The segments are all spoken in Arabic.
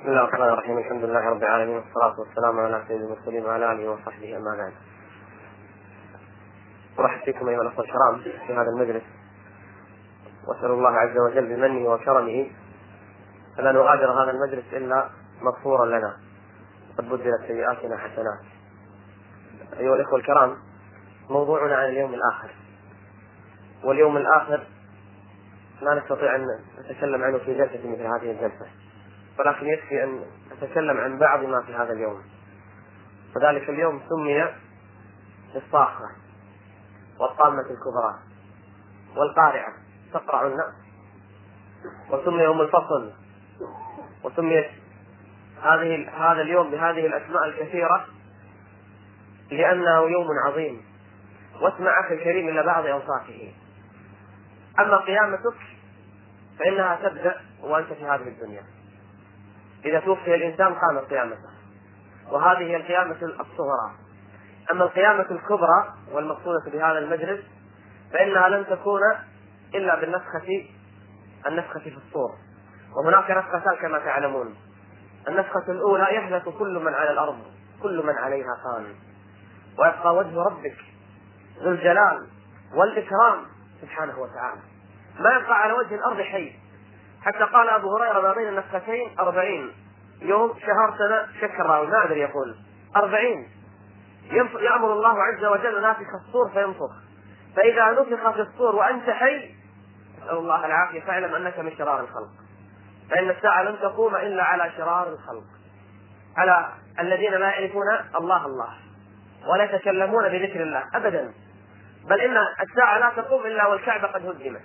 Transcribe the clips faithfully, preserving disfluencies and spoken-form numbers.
بسم الله الرحمن الرحيم. الحمد لله رب العالمين، والصلاة والسلام على سيد المرسلين وعلى آله وصحبه أما بعد. أرحب بكم أيها الأخوة الكرام في هذا المجلس، وأسأل الله عز وجل بمنه وكرمه فلا نغادر هذا المجلس إلا مغفورا لنا قد بدلت سيئاتنا حسنات. أيها الأخوة الكرام، موضوعنا عن اليوم الآخر، واليوم الآخر لا نستطيع أن نتكلم عنه في جلسة مثل هذه الجلسة، ولكن يكفي أن نتكلم عن بعض ما في هذا اليوم. وذلك اليوم سمي بالصاخة والطامة الكبرى والقارعة تقرع الناس، وسمي يوم الفصل، وسمي هذه هذا اليوم بهذه الأسماء الكثيرة لأنه يوم عظيم. واسمع أخي الكريم إلى بعض أوصافه. أما قيامتك فإنها تبدأ وأنت في هذه الدنيا. إذا توفي الإنسان قامت قيامته، وهذه هي القيامة الصغرى. أما القيامة الكبرى والمقصودة بهذا المجلس فإنها لن تكون إلا بالنفخة النفخة في الصور. وهناك نفختان كما تعلمون. النفخة الأولى يهلك كل من على الأرض، كل من عليها فان، ويبقى وجه ربك ذو الجلال والإكرام سبحانه وتعالى، ما يبقى على وجه الأرض حي. حتى قال أبو هريرة ما بين النفختين أربعين يوم، شهر، سنة، شكر راوي ما أدري يقول أربعين. يأمر الله عز وجل نافخ الصور فينفخ، فإذا نفخ في الصور وأنت حي نسأل الله العافية فاعلم أنك من شرار الخلق، فإن الساعة لن تقوم إلا على شرار الخلق، على الذين لا يعرفون الله الله ولا يتكلمون بذكر الله أبدا. بل إن الساعة لا تقوم إلا والكعبة قد هدمت،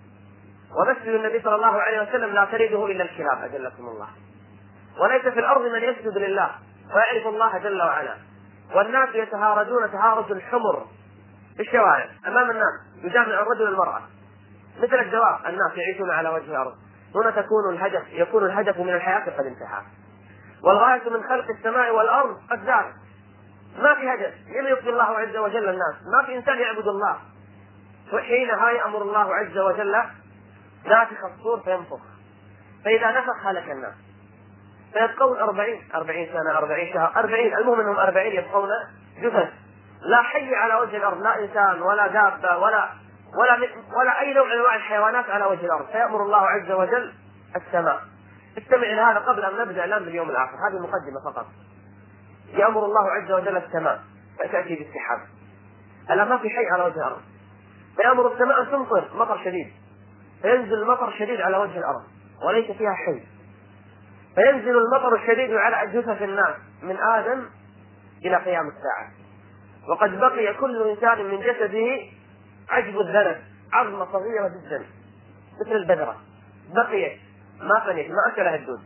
ومسجد النبي صلى الله عليه وسلم لا تريده إلا الكلاب أجلكم الله، وليس في الأرض من يسجد لله ويعرف الله جل وعلا. والناس يتهارجون تهارج الحمر في الشوارع أمام الناس، يجامع الرجل المرأة مثل الدواب. الناس يعيشون على وجه الأرض. هنا تكون الهدف يكون الهدف من الحياة قد انتهى، والغاية من خلق السماء والأرض قد زالت. ما في هدف، لم يبقي الله عز وجل الناس، ما في إنسان يعبد الله. وحينها يأمر الله عز وجل نافخ الصور فينفخ، فإذا نفخ هلك الناس، فيبقون أربعين أربعين سنة، أربعين شهر، أربعين، المهم أنهم أربعين يبقون جثث، لا حي على وجه الأرض، لا إنسان ولا دابة ولا ولا ولا أي نوع من أنواع الحيوانات على وجه الأرض. فيأمر الله عز وجل السماء. استمع إلى هذا قبل أن نبدأ الآن باليوم الآخر، هذه مقدمة فقط. يأمر الله عز وجل السماء فتأتي بالسحاب، ألا ما في شيء على وجه الأرض، فيأمر السماء أن تمطر مطر شديد، فينزل المطر شديد على وجه الأرض وليس فيها حي، فينزل المطر الشديد على جثث الناس من آدم إلى قيام الساعة. وقد بقي كل إنسان من جسده عجب الذنب، عظمة صغيرة جدا مثل البذرة بقيت ما فنيت، ما أكلها الدود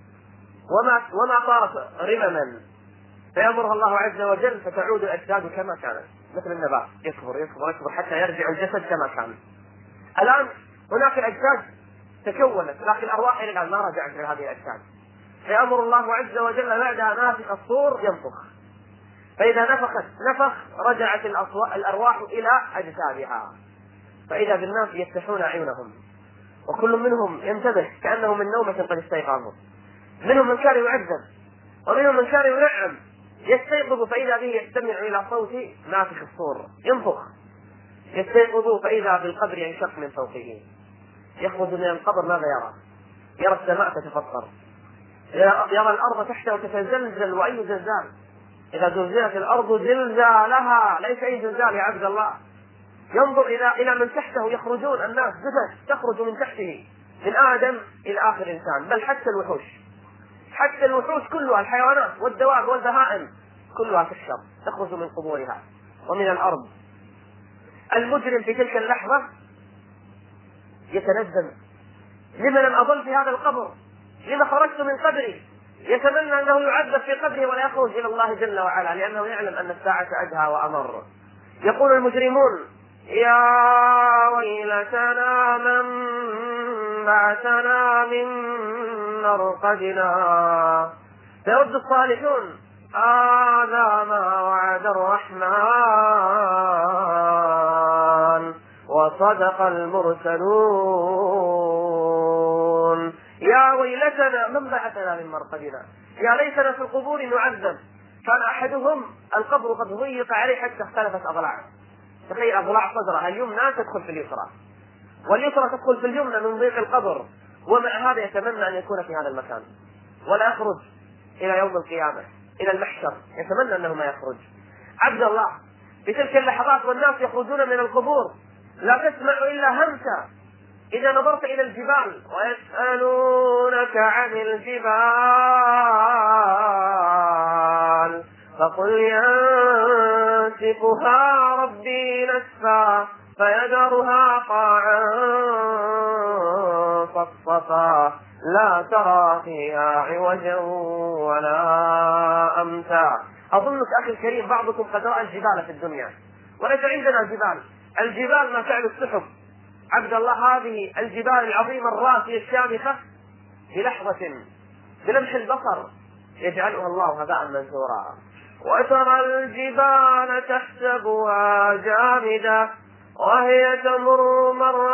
وما وما صارت رمما، فيأمرها الله عز وجل فتعود الأجساد كما كانت مثل النبات، يكبر يكبر يكبر حتى يرجع الجسد كما كان. الآن هناك الأجساد تكونت، لكن الأرواح إلى الآن ما رجعت إلى هذه الأجساد. فيأمر الله عز وجل بعدها نافخ الصور ينفخ، فإذا نفخت نفخ رجعت الأرواح إلى أجسادها، فإذا بالناس يفتحون أعينهم وكل منهم ينتبه كأنه من نومة قد استيقظوا. منهم من كان يعذب ومنهم من كان ينعم، يستيقظ فإذا به يستمع إلى صوت نافخ الصور ينفخ، يستيقظ فإذا بالقبر ينشق من فوقه، يخرج من القبر ماذا يرى؟ يرى السماء تتفطر، يرى الأرض تحته تتزلزل، وأي زلزال؟ إذا زلزلت الأرض زلزالها، ليس أي زلزال يا عبد الله. ينظر إلى إلى من تحته، يخرجون الناس جثث تخرج من تحته من آدم إلى آخر إنسان، بل حتى الوحوش، حتى الوحوش كلها، الحيوانات والدواب والبهائم كلها تحشر تخرج من قبورها ومن الأرض. المجرم في تلك اللحظة يتندم، لما لم أظل في هذا القبر؟ لما خرجت من قبري؟ يتمنى أنه يعذب في قبره ولا يخرج إلى الله جل وعلا، لأنه يعلم أن الساعة أدهى وأمر. يقول المجرمون يا ويلتنا من بعثنا من مرقدنا، فيرد الصالحون هذا ما وعد الرحمن وصدق المرسلون يا ويلتنا من بعثنا من مرقدنا، يا ليتنا في القبور نعذب. كان أحدهم القبر قد ضيق عليه حتى اختلفت أضلاعه، تخيل أضلاع صدره اليمنى تدخل في اليسرى واليسرى تدخل في اليمنى من ضيق القبر، ومع هذا يتمنى أن يكون في هذا المكان ولا يخرج إلى يوم القيامة إلى المحشر، يتمنى أنه ما يخرج. عبد الله في تلك اللحظات والناس يخرجون من القبور لا تسمع إلا همسا. إذا نظرت إلى الجبال ويسألونك عن الجبال فقل ينسفها ربي نسفا فيذرها قاعا صفصفا لا ترى فيها عوجا ولا أمتا. أظنك أخي الكريم بعضكم قد رأى الجبال في الدنيا، وليس عندنا جبال. الجبال ما فعل السحب. عبد الله هذه الجبال العظيمة الراسية الشامخة بلحظة بلمح البصر يجعلها الله هباء منثورا. وترى الجبال تحسبها جامدة وهي تمر مر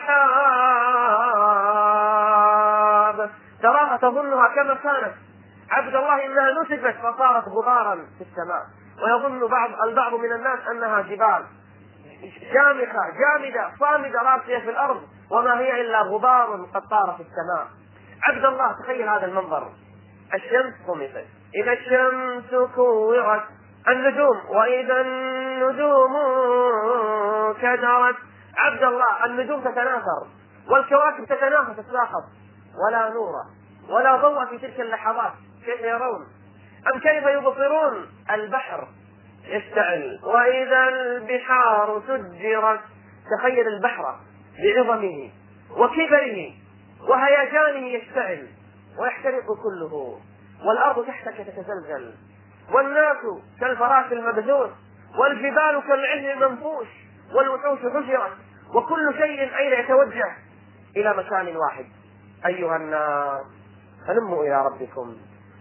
السحاب تراها تظنها كما كانت. عبد الله إنها نسفت فصارت غبارا في السماء، ويظن بعض البعض من الناس أنها جبال شامخة جامدة صامدة راسية في الأرض، وما هي إلا غبار قد طار في السماء. عبد الله تخيل هذا المنظر، الشمس طمست، إذا الشمس كورت، النجوم وإذا النجوم كدرت. عبد الله النجوم تتناثر والكواكب تتنافس تتساقط، ولا نور ولا ضوء في تلك اللحظات. كيف يرون؟ أم كيف يبصرون؟ البحر يشتعل وإذا البحار سجرت. تخيل البحر بعظمه وكبره وهيجانه يشتعل ويحترق كله، والأرض تحتك تتزلزل، والناس كالفراش المبثوث، والجبال كالعهن المنفوش، والوحوش حجرت، وكل شيء أين يتوجه؟ إلى مكان واحد. أيها الناس هلموا إلى ربكم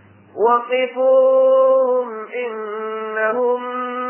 وقفوهم إنهم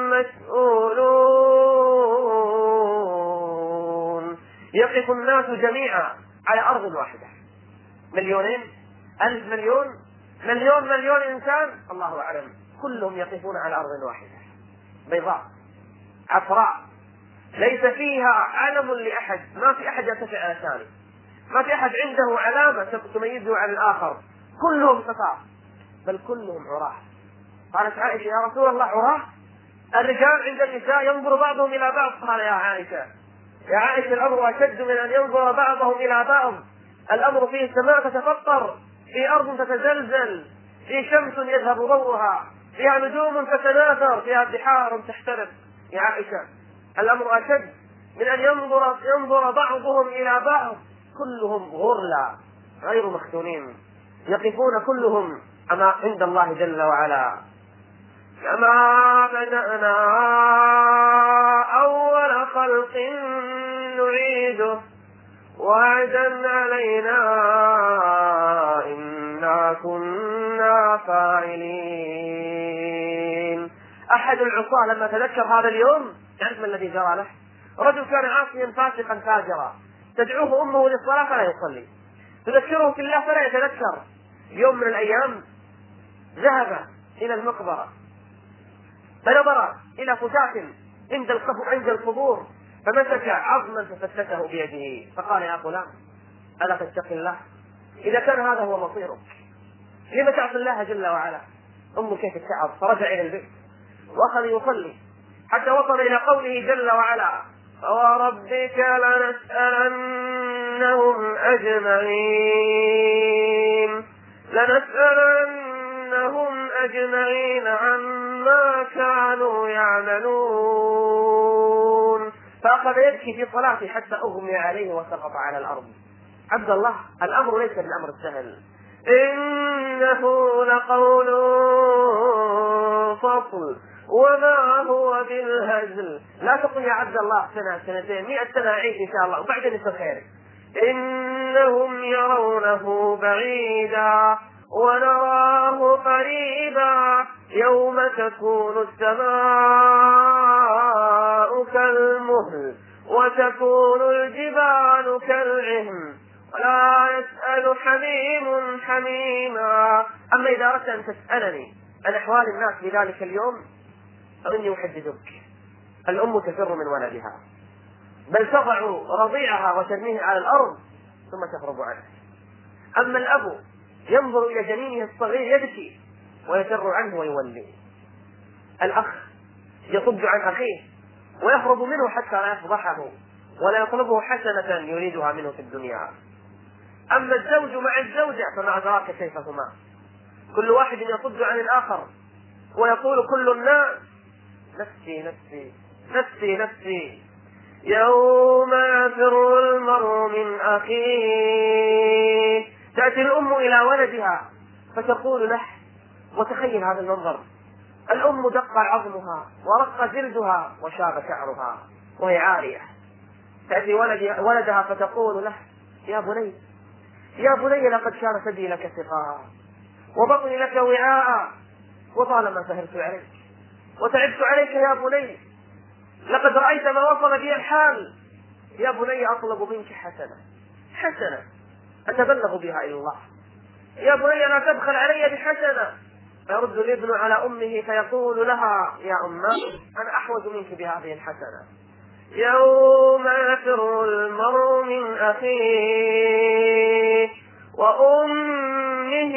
مسؤولون. يقف الناس جميعا على أرض واحدة، مليونين ألف مليون مليون مليون إنسان الله أعلم، كلهم يقفون على أرض واحدة بيضاء عفراء ليس فيها علم لأحد، ما في أحد يرتفع على ثاني، ما في أحد عنده علامة تميزه عن الآخر، كلهم قطاع بل كلهم عراة. قالت عائشة يا رسول الله عراة؟ الرجال عند النساء ينظر بعضهم إلى بعض. قال يا عائشة يا عائشة الأمر أشد من أن ينظر بعضهم إلى بعض، الأمر فيه السماء تتفطر، في أرض تتزلزل، في شمس يذهب ضوءها، فيها نجوم تتناثر، فيها بحار تحترق. يا عائشة الأمر أشد من أن ينظر, ينظر بعضهم إلى بعض، كلهم غرلا غير مختونين، يقفون كلهم أما عند الله جل وعلا. كما بدأنا أول خلق نعيده وعدا علينا إنا كنا فاعلين. أحد العصاة لما تذكر هذا اليوم تعرف ما الذي جرى له؟ رجل كان عاصيا فاسقا فاجرا، تدعوه أمه للصلاة فلا يصلي، تذكره في الله فلا يتذكر. يوم من الأيام ذهب إلى المقبرة فنظر إلى فتاة عند عند القبور فمسك عظما ففتته بيده فقال يا غلام ألا تتقي الله؟ إذا كان هذا هو مصيرك لم تعصي الله جل وعلا؟ أمه كيف تعب، فرجع إلى البيت وأخذ يصلي حتى وصل إلى قوله جل وعلا فوربك لنسألنهم أجمعين لنسألنهم أجمعين عما كانوا يعملون. فأخذ يبكي في صلاته حتى أغمي عليه وسقط على الأرض. عبد الله الأمر ليس بالأمر السهل، إنه لقول فصل وما هو بالهزل. لا تقل يا عبد الله سنة سنتين مئة سنة أعيش إن شاء الله وبعدين يصير خير. إنهم يرونه بعيدا ونراه قريبا يوم تكون السماء كالمهل وتكون الجبال كالعهن ولا يسأل حميم حميما. أما إذا أردت أن تسألني عن أحوال الناس في ذلك اليوم فإني أحدثك: الأم تفر من ولدها، بل تضع رضيعها وترميه على الأرض ثم تهرب عنه. أما الأب ينظر إلى جنينه الصغير يبكي ويفر عنه ويولي. الأخ يصد عن أخيه ويهرب منه حتى لا يفضحه ولا يطلبه حسنة يريدها منه في الدنيا. أما الزوج مع الزوجة فما أدراك كيف هما، كل واحد يصد عن الآخر ويقول كل الناس نفسي نفسي نفسي نفسي. يوم يفر المرء من أخيه. تأتي الأم إلى ولدها فتقول له، وتخيل هذا المنظر: الأم دق عظمها ورق جلدها وشاب شعرها وهي عارية. تأتي ولدها فتقول له: يا بني يا بني لقد كان ثدي لك سقاء وبطني لك وعاء وطالما سهرت عليك وتعبت عليك يا بني، لقد رأيت ما وصل بي الحال. يا بني أطلب منك حسنة حسنة أتبلغ بها إلى الله. يا بني لا تبخل علي بحسنة. فيرد الابن على أمه فيقول لها: يا أمه أنا أحوج منك بهذه الحسنة. يوم يفر المرء من أخيه وأمه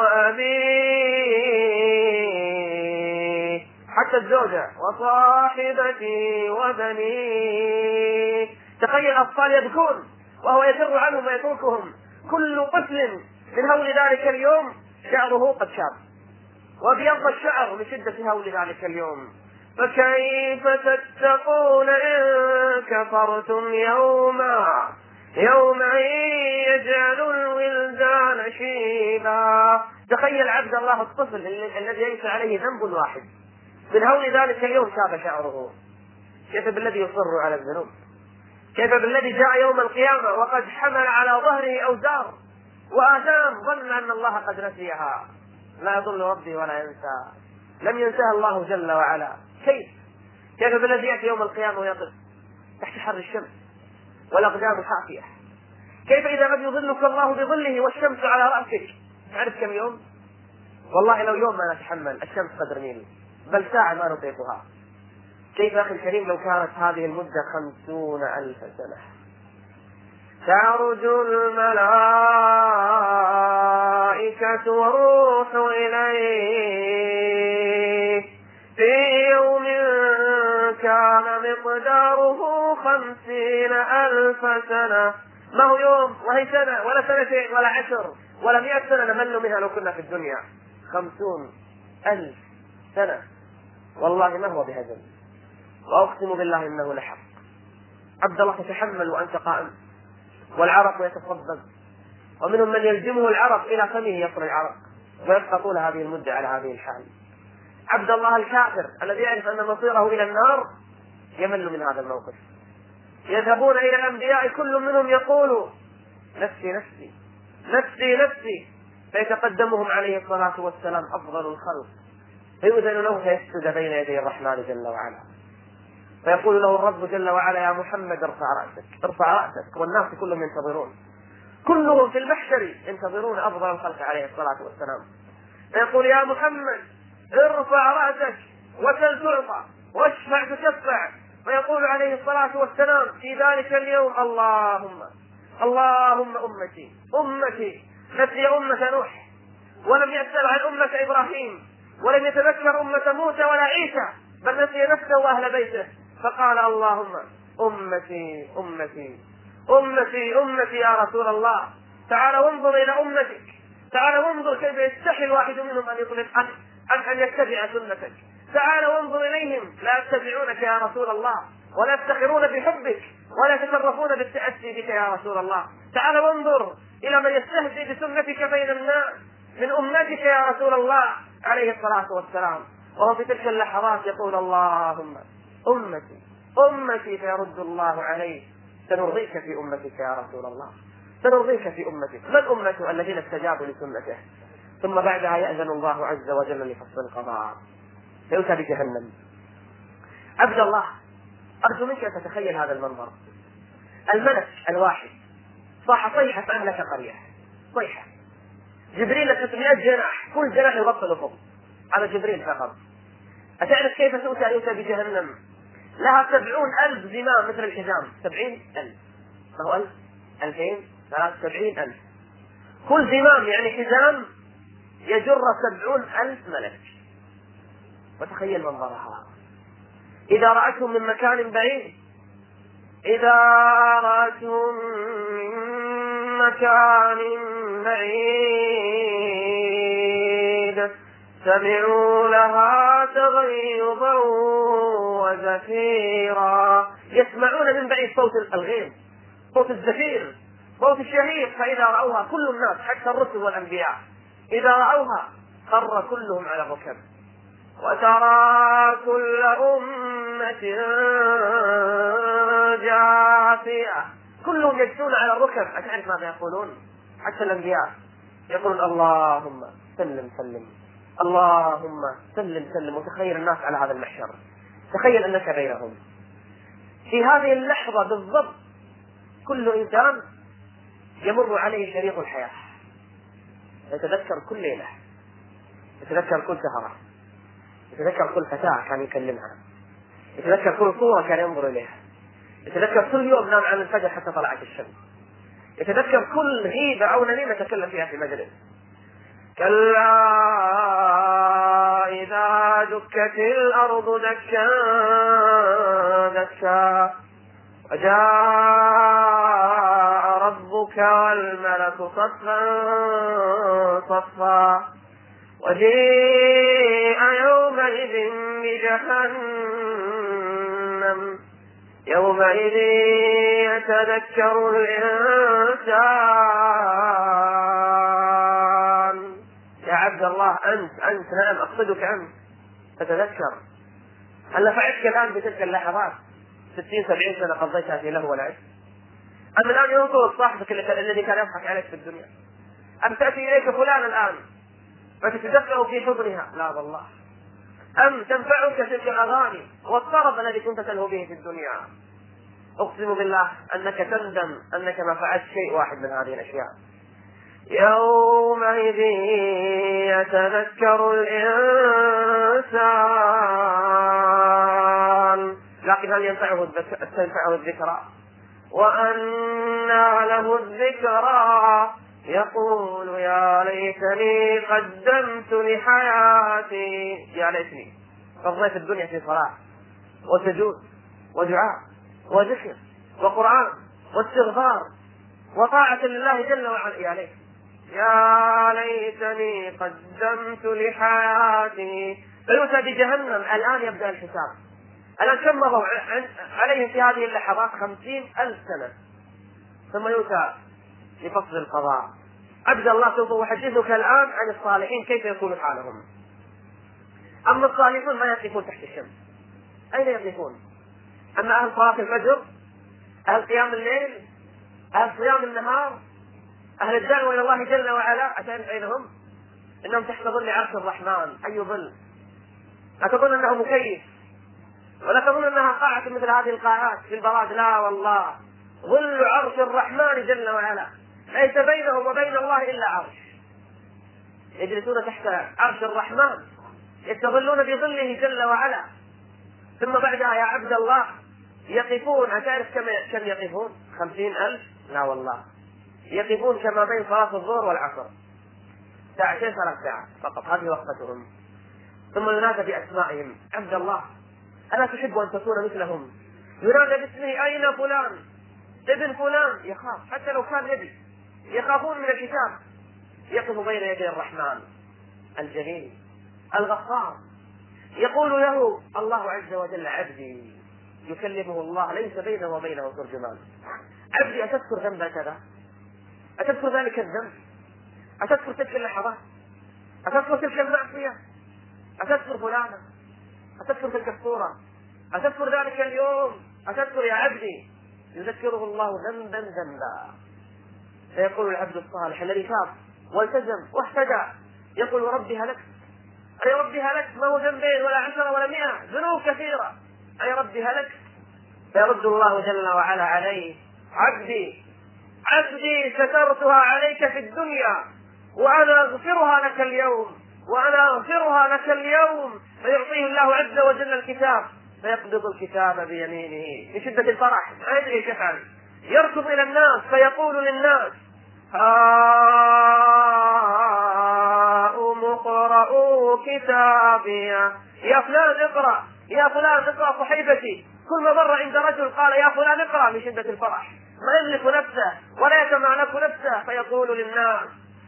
وأبيه، حتى الزوجة، وصاحبته وبنيه. تخيل أطفال يبكون وهو يفر عنهم ويتركهم. كل طفل من هول ذلك اليوم شعره قد شاب وابيض الشعر من شدة هول ذلك اليوم. فكيف تتقون إن كفرتم يوما يوما يجعل الولدان شيبا. تخيل عبد الله الطفل الذي ليس عليه ذنب واحد من هول ذلك اليوم شاب شعره. كيف بالذي يصر على الذنوب؟ كيف بالذي جاء يوم القيامة وقد حمل على ظهره أوزار وآثام ظن أن الله قد نسيها؟ لا يضل ربي ولا ينسى، لم ينسها الله جل وعلا. كيف كيف بالذي يأتي يوم القيامة ويقف تحت حر الشمس والأقدام حافية؟ كيف إذا لم يظلك الله بظله والشمس على رأسك؟ تعرف كم يوم؟ والله لو يوم ما نتحمل الشمس قدر ميل، بل ساعة ما نطيقها. كيف أخي الكريم لو كانت هذه المدة خمسون ألف سنة؟ تعرج الملائكة والروح إليه في يوم كان مقداره خمسين ألف سنة. ما هو يوم وهي سنة ولا سنتين ولا عشر ولا مئة سنة نمل منها لو كنا في الدنيا. خمسون ألف سنة والله ما هو بهزل، وأقسم بالله إنه لحق. عبد الله تتحمل وأنت قائم والعرق يتصبب، ومنهم من يلزمه العرق إلى فمه يصل العرق ويبقى طول هذه المدة على هذه الحال. عبد الله الكافر الذي يعرف أن مصيره إلى النار يمل من هذا الموقف. يذهبون إلى الأنبياء كل منهم يقول نفسي نفسي نفسي نفسي، فيتقدمهم عليه الصلاة والسلام أفضل الخلق فيؤذن له فيسجد بين يدي الرحمن جل وعلا، فيقول له الرب جل وعلا: يا محمد ارفع رأسك ارفع رأسك. والناس كلهم ينتظرون، كلهم في المحشر ينتظرون أفضل الخلق عليه الصلاة والسلام. فيقول: يا محمد ارفع رأسك وسل تعطى واشفع تشفع. فيقول عليه الصلاة والسلام في ذلك اليوم: اللهم اللهم أمتي أمتي. نسي أمة نوح ولم يسأل عن أمة إبراهيم ولم يتذكر أمة موسى ولا عيسى، بل نسي نفسه وأهل بيته فقال: اللهم أمتي أمتي أمتي أمتي يا رسول الله. تعال وانظر إلى أمتك، تعال وانظر كيف يستحي الواحد منهم أن يطلق أن أن يتبع سنتك. تعال وانظر إليهم لا يتبعونك يا رسول الله ولا يفتخرون بحبك ولا يتشرفون بالتأسي بك يا رسول الله. تعال وانظر إلى من يستهزئ بسنتك بين الناس من أمتك يا رسول الله عليه الصلاة والسلام. وهو في تلك اللحظات يقول: اللهم أمتي أمتي. فيرد الله عليه: سنرضيك في أمتك يا رسول الله، سنرضيك في أمتك. من أمته؟ الذين استجابوا لسنته. ثم بعدها يأذن الله عز وجل لفصل القضاء فيؤتى بجهنم. عبد الله أرجو منك أن تتخيل هذا المنظر: الملك الواحد صاح صيحة فأهلك قرية، صيحة. جبريل له ستمائة جناح، كل جناح يغطي الأفق، هذا جبريل فقط. أتعرف كيف تؤتى يؤتى بجهنم؟ لها سبعون ألف زمام مثل الحزام، سبعين ألف، ما هو ألف؟ ألفين؟ ثلاث سبعين ألف، كل زمام يعني حزام يجر سبعون ألف ملك. وتخيل منظرها إذا رأتهم من مكان بعيد، إذا رأتهم من مكان بعيد سمعوا لها تغيظا وزفيرا، يسمعون من بعيد صوت الغيظ، صوت الزفير، صوت الشهيق. فإذا رأوها كل الناس حتى الرسل والأنبياء إذا رأوها خر كلهم على الركب. وترى كل أمة جاثية، كلهم يجثون على الركب. أتعرف ماذا يقولون؟ حتى الأنبياء يقولون اللهم سلم سلم، اللهم سلم سلم. وتخيل الناس على هذا المحشر، تخيل أنك بينهم في هذه اللحظة بالضبط. كل إنسان يمر عليه شريط الحياة، يتذكر كل ليلة، يتذكر كل سهرة، يتذكر كل فتاة كان يكلمها، يتذكر كل صورة كان ينظر إليها، يتذكر كل يوم نام عن الفجر حتى طلعت الشمس، يتذكر كل غيبة أو نميمة تكلم فيها في مجلس. كلا إذا دكت الأرض دكا دكا وجاء ربك والملك صفا صفا وجيء يومئذ بجهنم يومئذ يتذكر الإنسان. يا عبد الله أنت أنت نعم أقصدك أنت تتذكر. هل نفعتك الآن بتلك اللحظات ستين سبعين سنة قضيتها في لهو ولعب؟ أم الآن ينظر صاحبك الذي كان يضحك عليك في الدنيا؟ أم تأتي إليك فلان الآن فتتدفع في حضنها؟ لا والله. أم تنفعك تلك الأغاني والطرب الذي كنت تلهو به في الدنيا؟ أقسم بالله أنك تندم أنك ما فعلت شيء واحد من هذه الأشياء. يومئذ يتذكر الإنسان لكن هل ينفعه تنفعه الذكرى؟ وأنى له الذكرى يقول يا ليتني قدمت لحياتي، يا ليتني قضيت الدنيا في صلاة وسجود ودعاء وذكر وقرآن واستغفار وطاعة لله جل وعلا. يا ليت يا ليتني قدمت لحياتي. فيؤتى بجهنم الآن يبدأ الحساب. الآن كم مضوا عليهم في هذه اللحظات؟ خمسين ألف سنة. ثم يؤتى لفصل القضاء. عبد الله سوف أحدثك الآن عن الصالحين كيف يكون حالهم. أما الصالحون ما يقفون تحت الشمس، أين يقفون؟ أما أهل صلاة الفجر، أهل قيام الليل، أهل صيام النهار، أهل الدعوة إلى الله جل وعلا، أتعرف أين هم؟ إنهم تحت ظل عرش الرحمن. أي ظل؟ أتظن أنه مكيف؟ ولا تظن أنها قاعة مثل هذه القاعات في البراد؟ لا والله، ظل عرش الرحمن جل وعلا، ليس بينهم وبين الله إلا عرش. يجلسون تحت عرش الرحمن يستظلون بظله جل وعلا. ثم بعدها يا عبد الله يقفون. أتعرف كم كم يقفون؟ خمسين ألف؟ لا والله، يقفون كما بين صلاة الظهر والعصر، ساعتين ثلاث ساعات فقط، هذه وقتهم. ثم ينادى بأسمائهم. عبد الله ألا تحب أن تكون مثلهم؟ ينادى باسمه، أين فلان ابن فلان؟ يخاف حتى لو كان نبي، يخافون من الحساب. يقف بين يدي الرحمن الجليل الغفار، يقول له الله عز وجل عبدي، يكلمه الله ليس بينه وبينه ترجمان. عبدي أتذكر ذنب كذا؟ أتذكر ذلك الذنب؟ أتذكر تلك اللحظات؟ أتذكر تلك المعصية؟ أتذكر فلانا؟ أتذكر تلك الصورة؟ أتذكر ذلك اليوم؟ أتذكر يا عبدي؟ يذكره الله ذنبا ذنبا. فيقول العبد الصالح الذي تاب والتزم واهتدى، يقول وربي هلكت، أي ربي هلكت، ما هو ذنبين ولا عشرة ولا مئة، ذنوب كثيرة، أي ربي هلكت. فيرد الله جل وعلا عليه، عبدي عبدي سترتها عليك في الدنيا وأنا أغفرها لك اليوم، وأنا أغفرها لك اليوم. فيعطيه الله عز وجل الكتاب، فيقبض الكتاب بيمينه من شدة الفرح، ما يدري ايش يفعل. يركض إلى الناس فيقول للناس: هاؤم اقرءوا كتابيه، يا فلان اقرأ، يا فلان اقرأ صحيفتي. كل ما مر عند رجل قال: يا فلان اقرأ، من شدة الفرح ما يملك نفسه ولا يتمالك نفسه، فيقول للناس: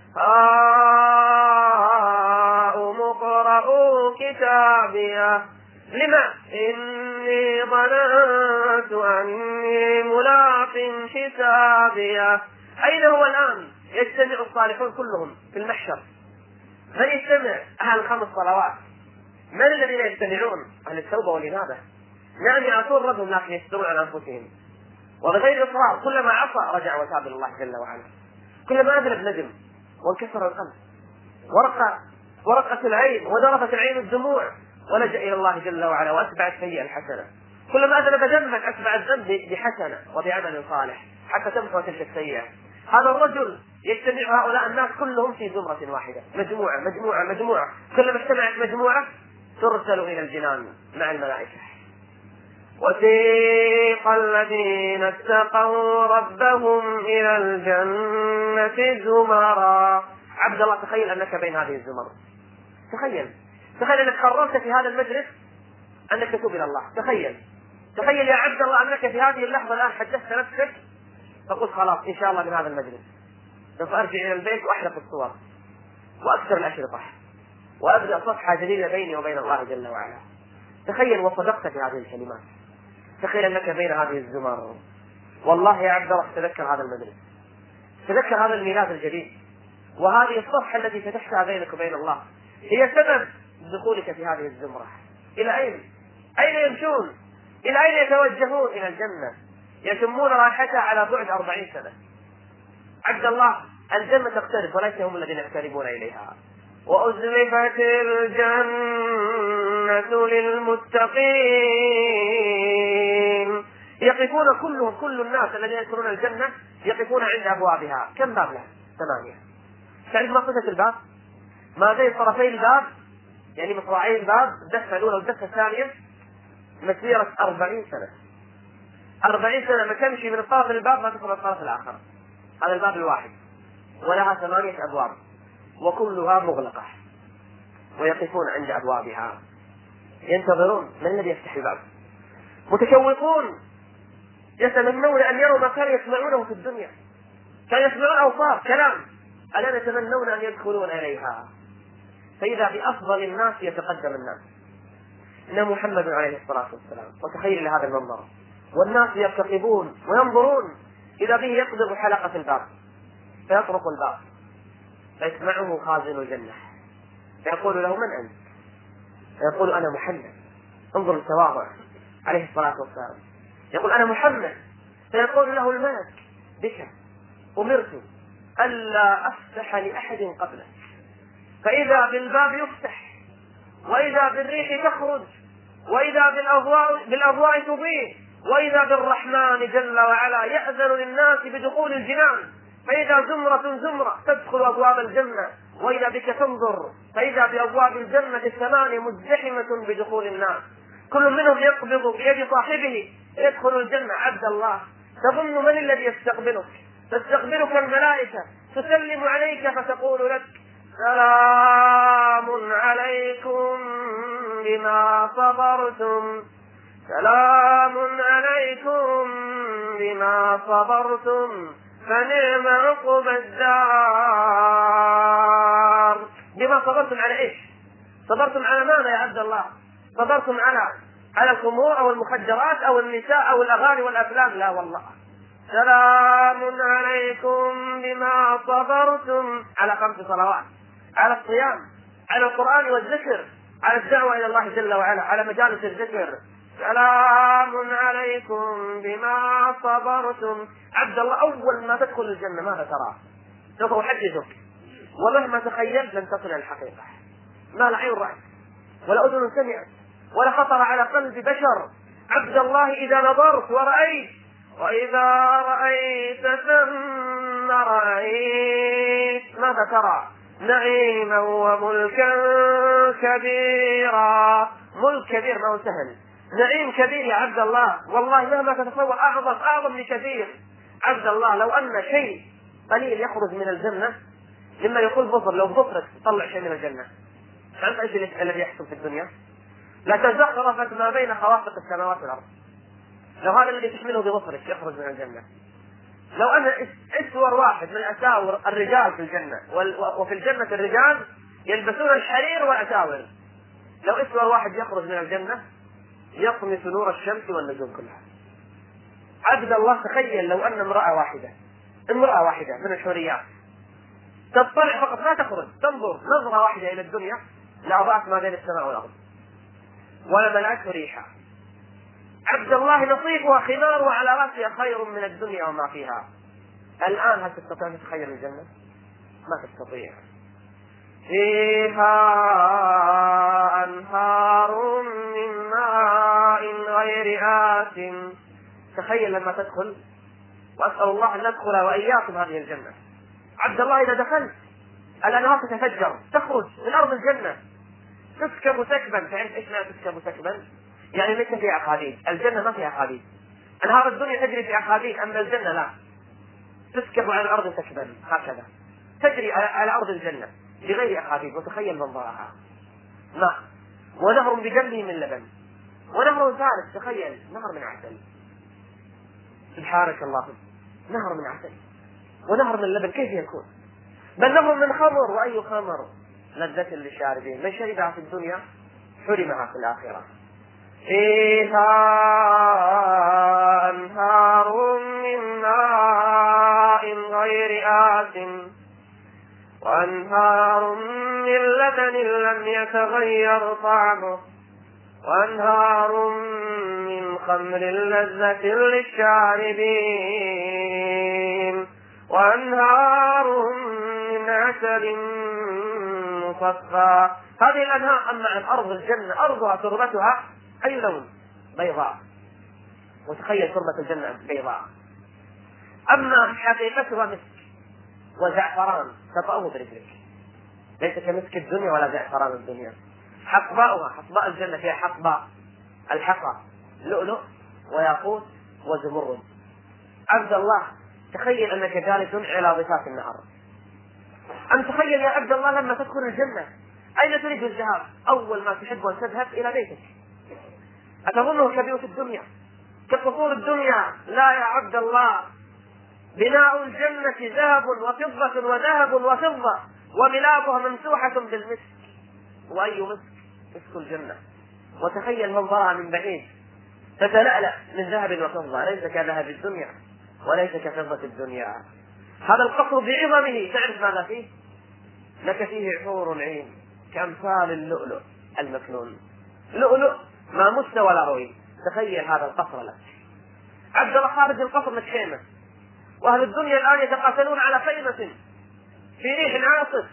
هاؤم اقرءوا كتابيه. لما؟ إني ظننت أني ملاق حسابيه. أين هو الآن؟ يجتمع الصالحون كلهم في المحشر. من يجتمع؟ أهل الخمس صلوات. من الذين يجتمعون؟ أهل التوبة والإنابة. نعم يعصون ربهم لكن يسترون على أنفسهم وبغير إصرار. كلما عصى رجع وتاب الله جل وعلا، كلما أذنب ندم وانكسر القلب، ورقة ورقة العين وذرفت العين الدموع، ولجأ إلى الله جل وعلا وأتبع السيئة الحسنة. كلما أذنب ذنبا أتبع الذنب بحسنة وبعمل صالح حتى تمحو تلك السيئة. هذا الرجل يجتمع هؤلاء الناس كلهم في زمرة واحدة، مجموعة مجموعة مجموعة، كلما اجتمعت مجموعة ترسل إلى الجنان مع الملائكة. وسيق الذين اتقوا ربهم إلى الجنة زمرا. عبد الله، تخيل أنك بين هذه الزمر. تخيل تخيل أنك قررت في هذا المجلس أنك تتوب إلى الله. تخيل تخيل يا عبد الله أنك في هذه اللحظة الآن حدثت نفسك فقلت: خلاص إن شاء الله من هذا المجلس سوف أرجع إلى البيت وأحلق الصور وأكثر الأشرطة وأبدأ صفحة جديدة بيني وبين الله جل وعلا. تخيل وصدقت في هذه الكلمات. تخيل أنك بين هذه الزمر. والله يا عبد الله تذكر هذا المجلس، تذكر هذا الميلاد الجديد، وهذه الصفحة التي فتحتها بينك وبين الله هي سبب دخولك في هذه الزمرة. إلى أين؟ أين يمشون؟ إلى أين يتوجهون؟ إلى الجنة، يشمون رائحتها على بعد أربعين سنة. عبد الله، الجنة تقترب وليس هم الذين يقتربون إليها. وأزلفت الجنة للمتقين. يقفون كلهم، كل الناس الذين يدخلون الجنة يقفون عند أبوابها. كم باب لها؟ ثمانية. تعرف ما قصة الباب؟ ما بين طرفي الباب، يعني مصراعي الباب، الدفة الأولى والدفة الثانية، مسيرة أربعين سنة. أربعين سنة ما تمشي من الطرف الباب ما تدخل الطرف الآخر. هذا الباب الواحد، ولها ثمانية أبواب وكلها مغلقة، ويقفون عند أبوابها ينتظرون من الذي يفتح الباب، متشوقون، يتمنون أن يروا ما كانوا يسمعونه في الدنيا. كانوا يسمعون أوصاف كلام، الآن يتمنون أن يدخلون إليها. فإذا بأفضل الناس يتقدم الناس، إنه محمد عليه الصلاة والسلام. وتخيل هذا المنظر، والناس يرتقبون وينظرون، إذا به يقبض حلقة الباب فيطرق الباب فيسمعه خازن الجنة فيقول له: من أنت؟ فيقول: أنا محمد. انظر التواضع عليه الصلاة والسلام، يقول: أنا محمد. فيقول له الملك: بك أمرت ألا أفتح لأحد قبلك. فإذا بالباب يفتح، وإذا بالريح تخرج، وإذا بالأضواء, بالأضواء تضيء، وإذا بالرحمن جل وعلا يأذن للناس بدخول الجنان. فإذا زمرة زمرة تدخل أبواب الجنة، وإذا بك تنظر فإذا بأبواب الجنة الثمانية مزدحمة بدخول الناس، كل منهم يقبض بيد صاحبه يدخل الجنة. عبد الله، تظن من الذي يستقبلك؟ تستقبلك الملائكة، تسلم عليك فتقول لك: سلام عليكم بما صبرتم، سلام عليكم بما صبرتم فنعم عقب الدار. بما صبرتم على ايش؟ صبرتم على ماذا يا عبد الله؟ صبرتم على على الخمور او المخدرات او النساء او الاغاني والافلام؟ لا والله. سلام عليكم بما صبرتم، على خمس صلوات، على الصيام، على القرآن والذكر، على الدعوة إلى الله جل وعلا، على مجالس الذكر. سلام عليكم بما صبرتم. عبد الله، أول ما تدخل الجنة ماذا ترى؟ سوف أحدثك، ومهما تخيلت لن تصل الحقيقة. ما لا عين رأت ولا أذن سمعت ولا خطر على قلب بشر. عبد الله، إذا نظرت ورأيت وإذا رأيت ثم رأيت ماذا ترى؟ نعيما وملكا كبيرا. ملك كبير ما هو سهل، نعيم كبير يا عبد الله، والله مهما تتصور أعظم أعظم لكثير. عبد الله لو أن شيء قليل يخرج من الجنة مما يقول بصر، لو بصرك تطلع شيء من الجنة، فأنت إيش الذي يحصل في الدنيا؟ لا تزخرفت ما بين خوافق السماوات والأرض. لو هذا الذي تحمله ببصرك يخرج من الجنة، لو أن اسور واحد من أساور الرجال في الجنة، وفي الجنة الرجال يلبسون الحرير والأساور، لو اسور واحد يخرج من الجنة يطمس نور الشمس والنجوم كلها. عبد الله تخيل لو أن امرأة واحدة امرأة واحدة من الحوريات تطلع فقط لا تخرج، تنظر نظرة واحدة إلى الدنيا لأضاءت ما بين السماء والأرض ولا ملأته ريحة. عبد الله نصيبها خمار وعلى رأسها خير من الدنيا وما فيها. الآن هل تستطيع أن تتخيل الجنة؟ ما تستطيع. فيها أنهار من ماء غير آت. تخيل لما تدخل، وأسأل الله أن ندخل وإياكم هذه الجنة. عبد الله إذا دخلت الأنهار تتفجر تخرج من أرض الجنة تسكب سكبا. تعرف إيش معنى تسكب سكبا؟ يعني ليس فيها أحاديث. الجنة ما فيها أحاديث. أنهار الدنيا تجري في أحاديث، أما الجنة لا، تسكب على الأرض سكبا هكذا تجري على أرض الجنة بغير أحاديث. وتخيل منظرها، ماء ونهر بجنبه من لبن، ونهر ثالث تخيل نهر من عسل. سبحانك اللهم، نهر من عسل ونهر من لبن كيف يكون؟ بل نهر من خمر، وأي خمر لذة للشاربين، من شربها في الدنيا حرمها في الآخرة. فيها أنهار من ماء غير آت وأنهار من لبن لم يتغير طعمه وأنهار من خمر لذة للشاربين وأنهار من عسل مصفى. هذه الأنهار. أما عن أرض الجنة أرضها تربتها أي لون؟ بيضاء. وتخيل تربة الجنة بيضاء. أما حقيقتها مسك وزعفران تطأه برجلك، ليس كمسك الدنيا ولا زعفران الدنيا. حصباؤها، حصباء الجنة فيها حصباء الحصى لؤلؤ وياقوت وزمرد. عبد الله تخيل أنك جالس على ضفاف النهر. أم تخيل يا عبد الله لما تدخل الجنة أين تريد الذهاب؟ أول ما تحب أن تذهب إلى بيتك. أتظنه كبيوت الدنيا كقصور الدنيا؟ لا يا عبد الله، بناء الجنة ذهب وفضة وذهب وفضة وملاطها ممسوحة بالمسك. وأي مسك؟ مسك الجنة. وتخيل منظرها من بعيد تتلألأ من ذهب وفضة، ليس كذهب الدنيا وليس كفضة الدنيا. هذا القصر بعظمه تعرف ماذا فيه؟ لك فيه حور عين كأمثال اللؤلؤ المكنون. لؤلؤ ما مس ولا روي. تخيل هذا القصر لك. عبد الله خارج القصر لك خيمة، وأهل الدنيا الآن يتقاتلون على خيمة في ريح عاصف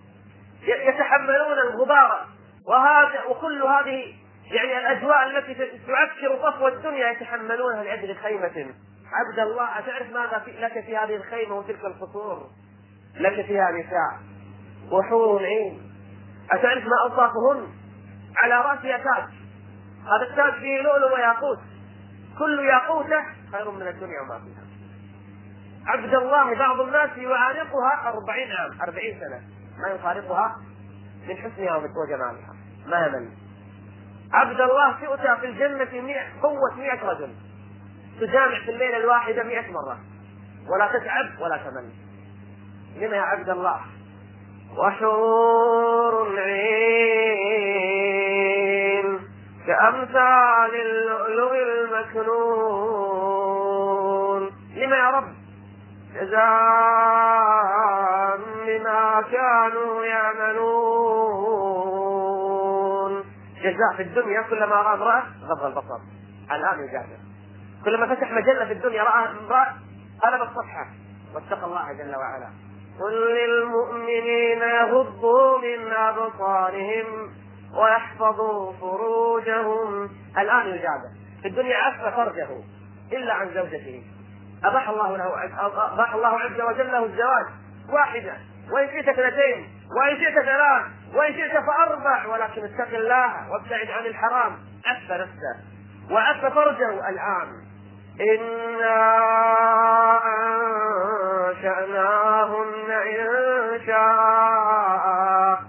يتحملون الغبار، وهذا وكل هذه يعني الأجواء التي تعكر صفو الدنيا يتحملونها لأجل خيمة. عبد الله أتعرف ماذا في لك في هذه الخيمة وتلك القصور؟ لك فيها نساء وحور عين. أتعرف ما أوصافهن؟ على رأسها تاج، هذا التاج فيه لؤلؤ وياقوت، كل ياقوته خير من الدنيا وما فيها. عبد الله بعض الناس يعانقها أربعين عام أربعين سنة ما يفارقها من حسنها وجمالها ما يمل. عبد الله تؤتى في الجنة مئة قوة مئة رجل، تجامع في الليلة الواحدة مئة مرة ولا تتعب ولا تمل. لما يا عبد الله؟ وحور عين كأمثال اللؤلؤ المكنون. لما يا رب؟ جزاء بما كانوا يعملون. جزاء في الدنيا كلما رأى امرأة غض البصر، الآن يجازى. كلما فتح مجلة في الدنيا رأى امرأة قلب الصفحة واتقى الله جل وعلا. قل للمؤمنين يغضوا من أبصارهم ويحفظوا فروجهم. الآن يجازى. في الدنيا عفى فرجه إلا عن زوجته. أباح الله له أباح الله عز وجل له الزواج واحدة، وإن شئت اثنتين، وإن شئت ثلاث، وإن شئت فأربع، ولكن اتق الله وابتعد عن الحرام. عف نفسه وعف فرجه. الآن إنا أنشأناهن إنشاء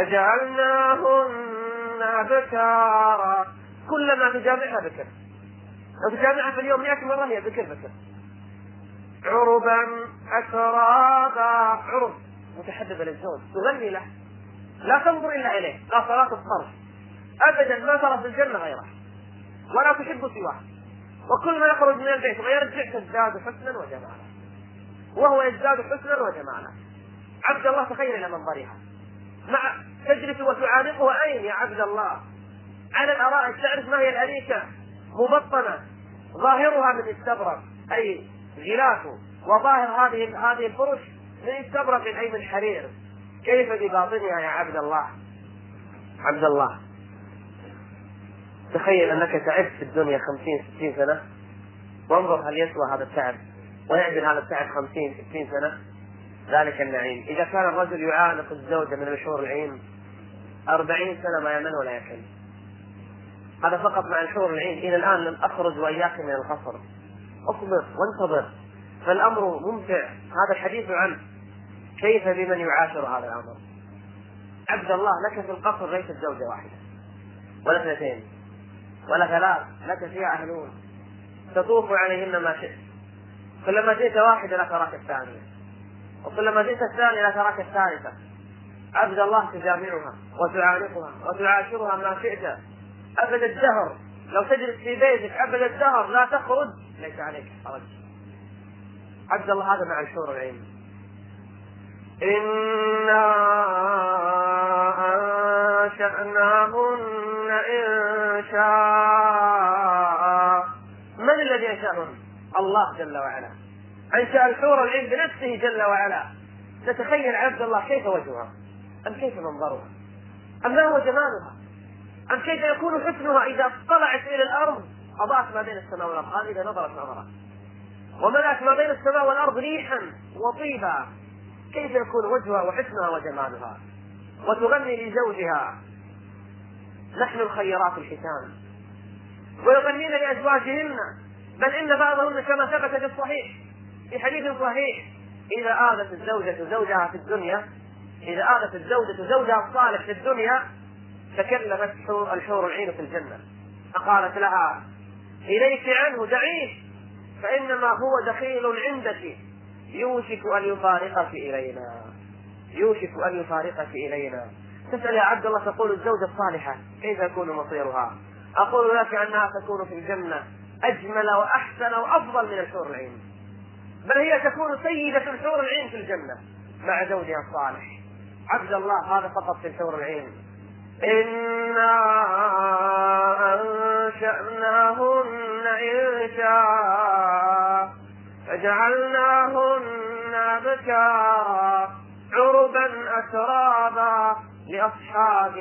فجعلناهن بكارا. كلما تجامعها بكر، لو تجامعها في اليوم مئة مرة هي بكر بكر. عربا أترابا، عرب متحببة للزوج، تغني له، لا تنظر إلا إليه، لا صلاة الطرف أبدا، ما ترى في الجنة غيره ولا تحب سواه، وكل ما يخرج من البيت ويرجع تزداد حسنا وجمالا، وهو يزداد حسنا وجمالا. عبد الله تخيل إلى منظرها، مع تجلس وتعانقها. أين يا عبد الله؟ على الأرائك، تعرف ما هي الأريكة؟ مبطنة، ظاهرها من استبرق أي غلاف، وظاهر هذه هذه الفرش من استبرق أي من حرير. كيف بباطنها يا عبد الله؟ عبد الله تخيل أنك تعبت في الدنيا خمسين ستين سنة، وانظر هل يسوى هذا التعب ويعدل هذا التعب خمسين ستين سنة ذلك النعيم. إذا كان الرجل يعانق الزوجة من الحور العين أربعين سنة ما يمن ولا يكل. هذا فقط مع الحور العين. إلى الآن لم أخرج وإياك من القصر، اصبر وانتظر، فالأمر ممتع. هذا الحديث عنه. كيف بمن يعاشر هذا الأمر؟ عبد الله لك في القصر ليست زوجة واحدة ولا اثنتين ولا ثلاث، لك فيها أهلون تطوف عليهن ما شئت. كلما جئت واحدة لا تراك الثانية، وكلما جئت الثانية لا تراك الثالثة. عبد الله تجامعها وتعانقها وتعاشرها ما شئت أبد الدهر. لو تجلس في بيتك أبد الدهر لا تخرج ليس عليك حرج. عبد الله هذا مع الحور العين. إنا أنشأناهن إنشاء. من الذي أنشأهن؟ الله جل وعلا أنشأ الحور العين بنفسه جل وعلا. تتخيل عبد الله كيف وجهها، أم كيف منظرها، أم ما هو جمالها، أم كيف يكون حسنها إذا طلعت إلى الأرض أضاءت ما بين السماء والأرض. قال إذا نظرت نظرة وملأت ما بين السماء والأرض ريحا وطيبا. كيف يكون وجهها وحسنها وجمالها، وتغني لزوجها. نحن الخيرات الحسان، ويغنين لأزواجهن، بل إن بعضهن كما ثبت في الصحيح في حديث صحيح إذا آذت الزوجة زوجها في الدنيا، إذا آذت الزوجة زوجها الصالح في الدنيا تكلمت الحور العين في الجنة فقالت لها إليك عنه دعيه فإنما هو دخيل عندك يوشك أن يفارقك إلينا، يوشك أن يفارقك إلينا. تسأل يا عبد الله، تقول الزوجة الصالحة كيف يكون مصيرها؟ أقول لك أنها تكون في الجنة أجمل وأحسن وأفضل من الحور العين، بل هي تكون سيدة الحور العين في الجنة مع زوجها الصالح. عبد الله هذا فقط في الحور العين. إنا أنشأناهن إنشاء فجعلناهن بكارا عربا أترابا لأصحاب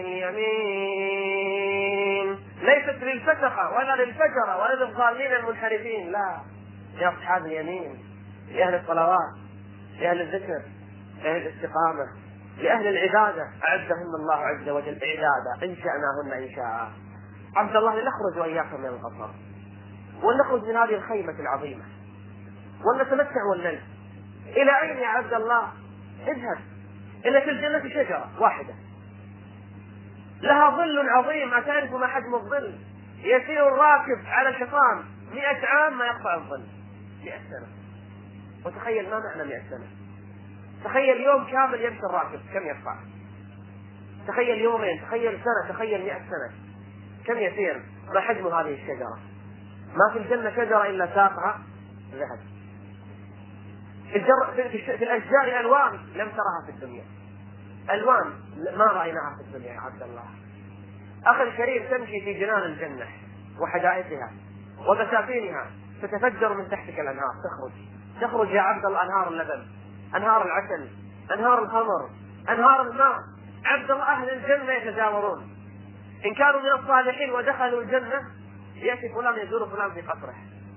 اليمين. ليست للفسقة ولا للفجرة ولا للضالين المنحرفين، لا، لأصحاب اليمين، لأهل الصلوات، لأهل الذكر، لأهل الاستقامة، لأهل العبادة. أعدهم الله عز وجل إعدادا. إنشأناهن إنشاء. عبد الله لنخرج وإياكم من القصر، ولنخرج من هذه الخيمة العظيمة، ولنتمتع وننسى. إلى أين يا عبد الله؟ اذهب إلى في الجنة شجرة واحدة لها ظل عظيم، أتعرف ما حجم الظل؟ يسير الراكب على شيطان مئة عام ما يقطع الظل، مئة سنة. وتخيل ما معنى مئة سنة؟ تخيل يوم كامل يمشي الراكب كم يقطع؟ تخيل يومين، تخيل سنة، تخيل مئة سنة كم يسير. ما حجم هذه الشجرة؟ ما في الجنة شجرة إلا ساقها ذهب. في, الجر... في الأشجار ألوان لم ترها في الدنيا، ألوان ما رأيناها في الدنيا يا عبد الله. أخي الكريم، تمشي في جنان الجنة وحدائقها وبساتينها، تتفجر من تحتك الأنهار، تخرج تخرج يا عبد الله أنهار اللبن، أنهار العسل، أنهار الخمر، أنهار الماء. عبد الله أهل الجنة يتجاورون، إن كانوا من الصالحين ودخلوا الجنة يأتي فلان يزور فلان في قصره،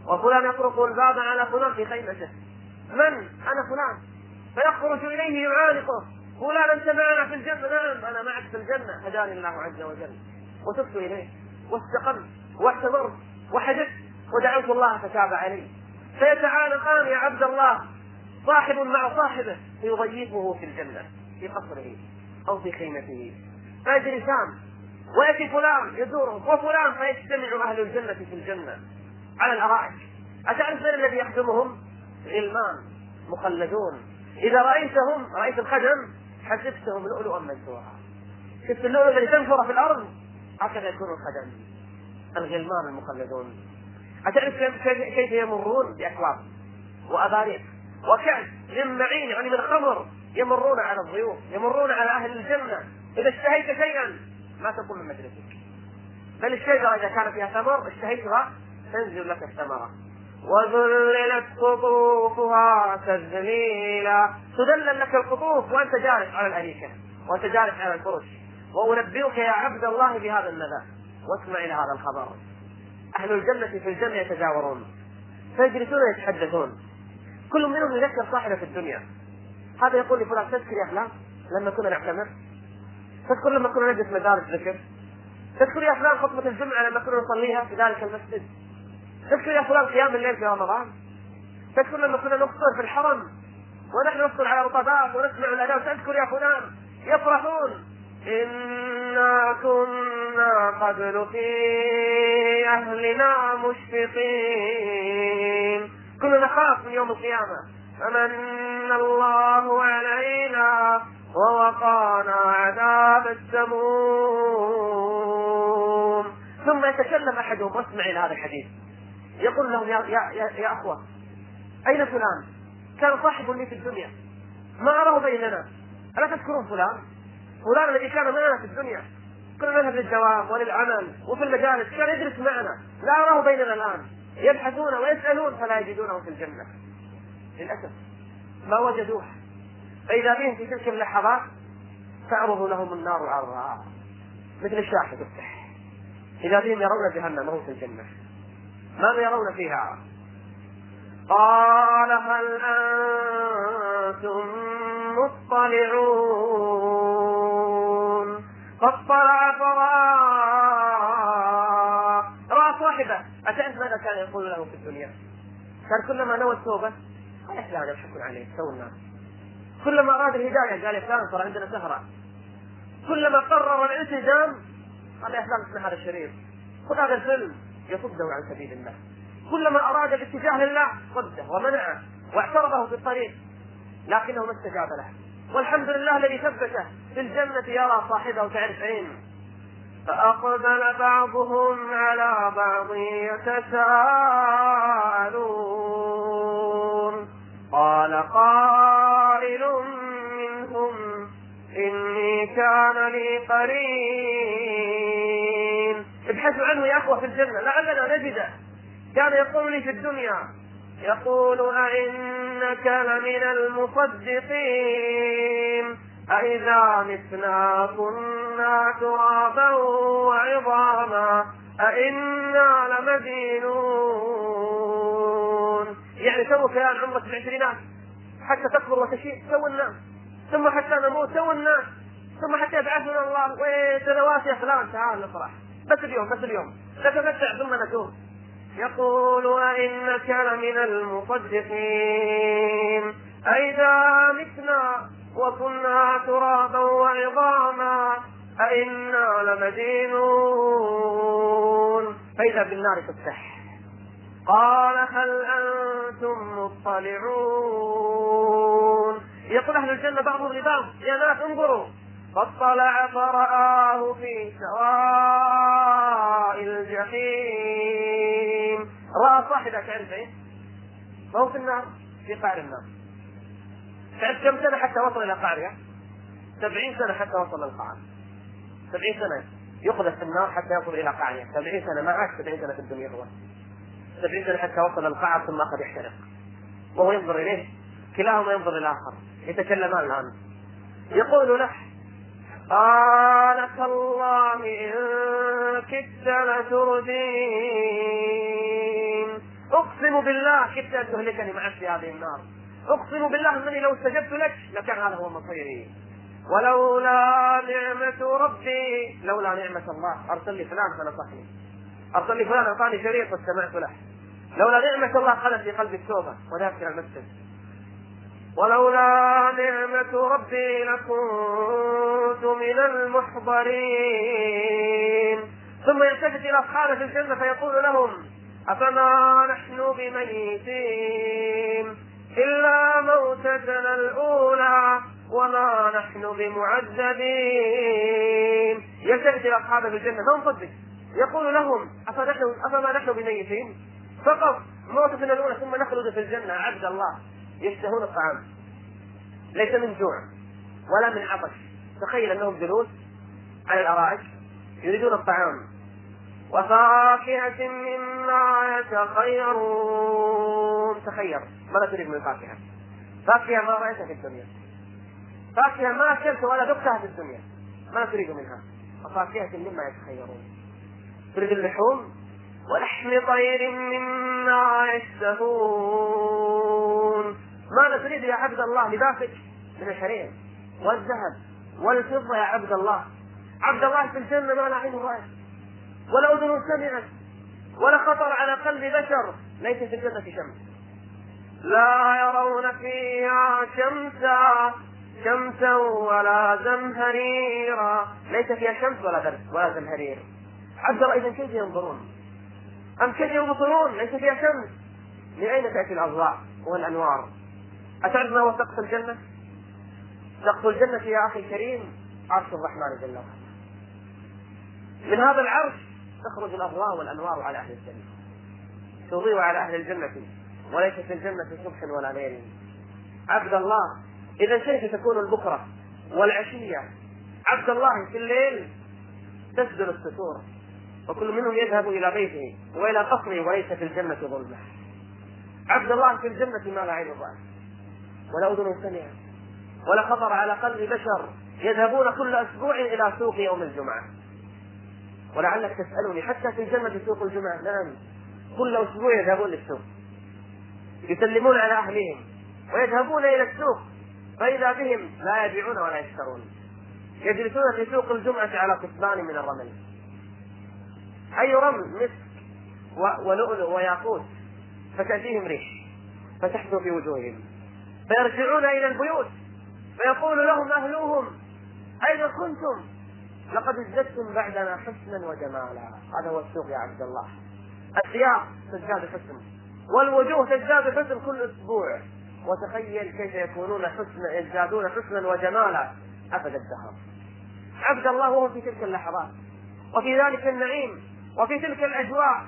وفلان يطرق الباب على فلان في خيمته، من؟ أنا فلان، فيخرج إليه يعانقه، فلان أنت معنا في الجنة؟ نعم أنا معك في الجنة، هداني الله عز وجل، وتبت إليه واستقمت واعتذرت وحجبت ودعوت الله فتاب علي. فيتعانقان يا عبد الله، صاحب مع صاحبه فيضيفه في الجنة في قصره أو في خيمته، فيجلسان ويأتي فلان يزورهم وفلان، فيجتمع أهل الجنة في الجنة على الأرائك. أتعرف من الذي يخدمهم؟ غلمان مخلدون، إذا رأيتهم رأيت الخدم حسبتهم لؤلؤا منثورا. شفت اللؤلؤ الذي تنثر في الأرض؟ هكذا يكون الخدم، الغلمان المخلدون. أتعرف كيف يمرون؟ بأكواب وأباريق وكأس من معين، يعني من خمر، يمرون على الضيوف، يمرون على أهل الجنة. إذا اشتهيت شيئا ما تقوم من مجلسك، بل الشجرة إذا كان فيها ثمر اشتهيتها تنزل لك الثمرة. وذللت قطوفها تذليلا، تذلل لك القطوف وأنت جالس على الأريكة وأنت جالس على الفرش. وأنبئك يا عبد الله بهذا النبأ، واسمع إلى هذا الخبر. أهل الجنة في الجنة يتجاورون فيجلسون يتحدثون، كل منهم يذكر صاحبه في الدنيا. هذا يقول لفلان تذكر يا فلان لما كنا نعتمر، تذكر لما كنا نجلس مدارس ذكر، تذكر يا فلان خطبة الجمعة لما كنا نصليها في ذلك المسجد، تذكر يا فلان قيام الليل في رمضان، تذكر لما كنا نفطر في الحرم ونحن نفطر على رطبات ونسمع الأذان، تذكر يا فلان. يفرحون، إنا كنا قبل في أهلنا مشفقين، كنا نخاف من يوم القيامة، فمن الله علينا ووقانا عذاب السموم. ثم يتكلم أحدهم، واسمع إلى هذا الحديث، يقول لهم يا, يا, يا, يا أخوة، أين فلان؟ كان صاحب لي في الدنيا ما أراه بيننا، ألا تذكرون فلان؟ فلان الذي كان معنا في الدنيا، كنا نذهب للدوام وللعمل وفي المجالس، كان يجلس معنا، لا أراه بيننا الآن. يبحثون ويسألون فلا يجدونه في الجنة، للأسف ما وجدوه. فإذا بهم في تلك اللحظات تعرض لهم النار عرضها مثل الشاحة تفتح، إذا بهم يرون جهنم وهم في الجنة. ماذا يرون فيها؟ قال هل أنتم مطلعون؟ فاطلع فرأى رأى صاحبه. أتعرف ماذا كان يقول له في الدنيا؟ كان كلما نوى التوبة قال يا فلان يضحكون عليه سووا الناس، كلما أراد الهداية قال يا فلان صار عندنا سهرة، كلما قرر الالتزام قال يا فلان اسمع هذا الشريط، خذ هذا الفيلم يصده عن سبيل الله، كلما أراد الاتجاه لله صده ومنعه واعترضه في الطريق، لكنه ما استجاب له. والحمد لله الذي ثبته في الجنة يرى صاحبه تعرف أين. فأقبل بعضهم على بعض يتساءلون قال قائل منهم إني كان لي قرين. ابحثوا عنه يا أخوة في الجنة لعلنا نجده. كان يقول لي في الدنيا يقول أئنك لمن المصدقين أئذا متنا كنا ترابا وعظاما أئنا لمدينون. يعني تو كيان عمرك العشرينات حتى تكبر وتشيء سوى الناس، ثم حتى نموت سوى الناس، ثم حتى يبعثنا الله وسنوات يا فلان تعال نفرح بس اليوم بس اليوم نتمتع ثم نتوب. يقول أئنك لمن المصدقين أئذا متنا وكنا ترابا وعظاما أئنا لمدينون. فإذا بالنار تفتح. قال هل أنتم مطلعون؟ يقول أهل الجنة بعضهم لبعض يا ناس انظروا. فاطلع فرآه في سواء الجحيم. رأى صاحبه تعرف ايه؟ ما هو في النار، في قعر النار. تعرف كم سنة حتى وصل إلى قعرها؟ سبعين سنة حتى وصل للقعر. سبعين سنة يقذف في النار حتى يصل إلى قعرها. سبعين سنة ما عاش سبعين سنة في الدنيا هو. سبعين سنة حتى وصل للقعر ثم أخذ يحترق وهو ينظر إليه، كلاهما ينظر الآخر يتكلمان الآن. يقول له قال تالله إن كدت لتردين. أقسم أقسم بالله كدت أن تهلكني معك في هذه النار، أقسم بالله أنني لو استجبت لك لكان هذا هو مصيري، ولولا نعمة ربي، لولا نعمة الله أرسل لي فلان فنصحني، أرسل لي فلان أعطاني شريط فاستمعت له، لولا نعمة الله خلت في قلبي التوبة وذاكر المسجد، ولولا نعمة ربي لكنت من المحضرين. ثم يلتفت إلى أصحابه في الجنة فيقول لهم أفما نحن بميتين إلا موتتنا الأولى وما نحن بمعذبين. يلتفت إلى أصحابه في الجنة ما مصدق، يقول لهم أفما نحن بميتين، فقط موتتنا الأولى ثم نخلد في الجنة. عبد الله يشتهون الطعام ليس من جوع ولا من عطش، تخيل أنهم جلوس على الأرائك يريدون الطعام وفاكهة مما يتخيرون. تخير ماذا تريد من الفاكهة؟ فاكهة ما رأيتها في الدنيا، فاكهة ما أكلت ولا ذقتها في الدنيا، ما تريد منها. وفاكهة مما يتخيرون، تريد اللحوم ولحم طير مما يشتهون. ماذا تريد يا عبد الله؟ لباسك من الحرير والذهب والفضة يا عبد الله. عبد الله في الجنة ما لا عين رأت ولا أذن سمعت ولا خطر على قلب بشر. ليس في الجنة شمس، لا يرون فيها شمسا شمسا ولا زمهريرا، ليس فيها شمس ولا برد ولا زمهرير. عبد الله إذا كيف ينظرون؟ أم كيف يبصرون؟ ليس فيها شمس، من أين تأتي الأضواء والأنوار؟ أتعرف ما هو سقف الجنة؟ سقف الجنة يا أخي الكريم عرش الرحمن جل وعلا. من هذا العرش تخرج الأضواء والأنوار على أهل الجنة، تضيء على أهل الجنة، وليس في الجنة صبح ولا ليل. عبد الله إذا كيف تكون البكرة والعشية؟ عبد الله في الليل تسدل الستور وكل منهم يذهب إلى بيته وإلى قصره وليس في الجنة ظلمة. عبد الله في الجنة ما لا عين رأت ولا أذن سمعت ولا خطر على قلب بشر. يذهبون كل أسبوع إلى سوق يوم الجمعة، ولعلك تسألني حتى في الجنة سوق الجمعة؟ نعم، كل أسبوع يذهبون للسوق يسلمون على أهلهم ويذهبون إلى السوق فإذا بهم لا يبيعون ولا يشترون، يجلسون في سوق الجمعة على قطبان من الرمل، أي رمل مسك ولؤلؤ وياقوت، فتأتيهم ريح فتحدو في وجوههم، فيرجعون إلى البيوت فيقول لهم أهلوهم أين كنتم؟ لقد ازددتم بعدنا حسنا وجمالا. هذا هو السوق يا عبد الله، الثياب تزداد حسن والوجوه تزداد حسن كل أسبوع، وتخيل كيف يكونون حسنا يزدادون حسنا وجمالا أبد الدهر. عبد الله وهو في تلك اللحظات وفي ذلك النعيم وفي تلك الأجواء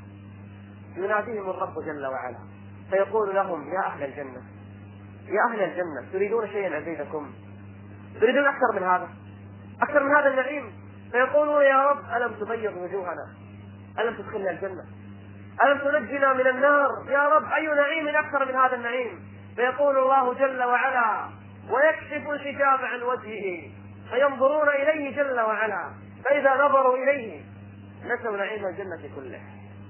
يناديهم الرب جل وعلا فيقول لهم يا أهل الجنة يا أهل الجنة تريدون شيئا أزيدكم؟ تريدون أكثر من هذا؟ أكثر من هذا النعيم؟ فيقولون يا رب ألم تبيض وجوهنا؟ ألم تدخلنا الجنة؟ ألم تنجنا من النار؟ يا رب أي نعيم أكثر من هذا النعيم؟ فيقول الله جل وعلا ويكشف الحجاب عن وجهه فينظرون إليه جل وعلا، فإذا نظروا إليه نسوا نعيم الجنة كله.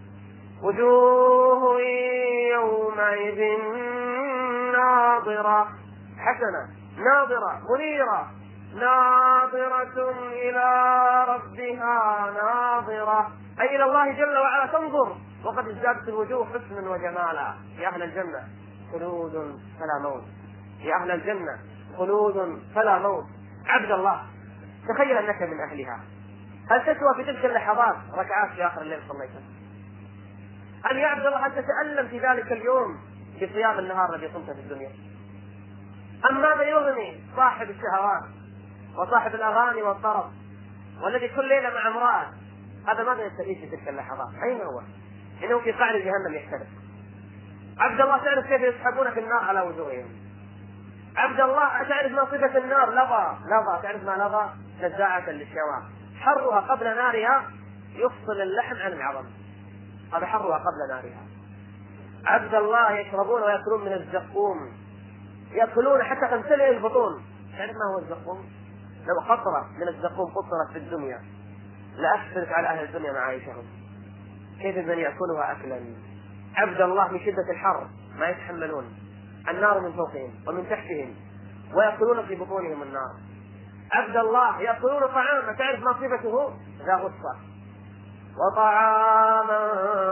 وجوه يومئذ ناظرة، حسنة ناظرة منيرة، ناظرة إلى ربها ناظرة، أي إلى الله جل وعلا تنظر وقد ازدادت الوجوه حسنا وجمالا. يا أهل الجنة خلود فلا موت، يا أهل الجنة خلود فلا موت. عبد الله تخيل أنك من أهلها، هل تسوى في تلك اللحظات ركعات في آخر الليل صليتها؟ هل يا عبد الله هل تتألم في ذلك اليوم بصيام النهار الذي قمت في الدنيا؟ أم ماذا يغني صاحب الشهوات وصاحب الأغاني والطرب والذي كل ليلة مع امرأة؟ هذا ماذا يستفيد في تلك اللحظات؟ أين هو؟ إنه في قعر جهنم يحترق. عبد الله تعرف كيف يسحبون في النار على وجوههم؟ عبد الله تعرف ما صفة النار؟ لظى لظى تعرف ما لظى؟ نزاعة للشواء، حرها قبل نارها يفصل اللحم عن العظم، هذا حرها قبل نارها. عبد الله يشربون ويأكلون من الزقوم، يأكلون حتى تمتلئ البطون. تعرف ما هو الزقوم؟ لو قطرة من الزقوم قطرت في الدنيا لأشفرت على أهل الدنيا معايشهم. كيف من يأكلها أكلا عبد الله من شدة الحر ما يتحملون، النار من فوقهم ومن تحتهم ويأكلون في بطونهم النار. عبد الله يأكلون طعاما تعرف ما صفته؟ ذا غصة، وطعاما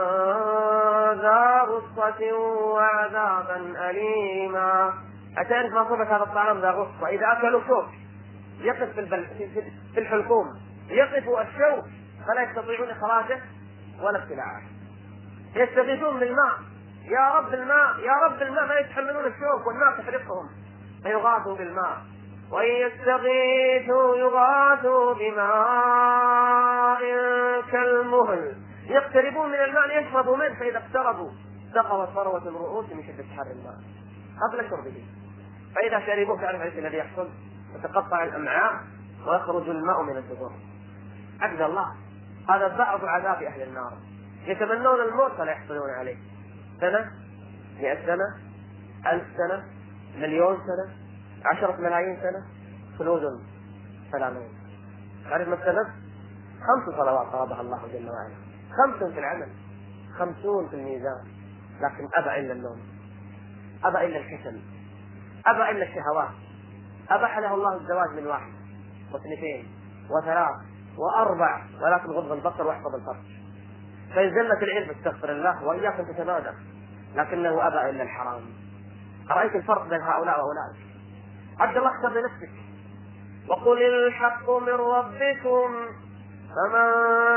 ذا غصة وعذابا أليما. أتعرف ما صفة هذا الطعام ذا غصة؟ إذا أكلوا شوك يقف في, البل... في الحلقوم، يقف الشوك فلا يستطيعون إخراجه ولا ابتلاعه. يستغيثون بالماء، يا رب الماء يا رب الماء، ما يتحملون الشوك والنار تحرقهم فيغاثوا بالماء. وإن يستغيثوا يغاثوا بماء كالمهل، يقتربون من الماء ليشربوا منه فإذا اقتربوا سقط ثروة الرؤوس من شدة حر الماء قبل شربه، فإذا شربوه تعرف ايش الذي يحصل؟ تتقطع الأمعاء ويخرج الماء من الجذور. عبد الله هذا بعض عذاب أهل النار، يتمنون الموت فلا يحصلون عليه. سنة، مئة سنة، ألف سنة، مليون سنة، عشرة ملايين سنة، خلود فلا موت. تعرف ما السبب؟ خمس صلوات فرضها الله جل وعلا، خمس في العمل، خمسون في الميزان، لكن أبى إلا النوم، أبى إلا الكسل، أبى إلا الشهوات. أباح له الله الزواج من واحد واثنتين وثلاث وأربع، ولكن غض البصر واحفظ الفرج. فإن زلت العلم استغفر الله وإياكم تتمادى، لكنه أبى إلا الحرام. أرأيت الفرق بين هؤلاء وأولئك؟ عبد الله اختر لنفسك، وقل الحق من ربكم فمن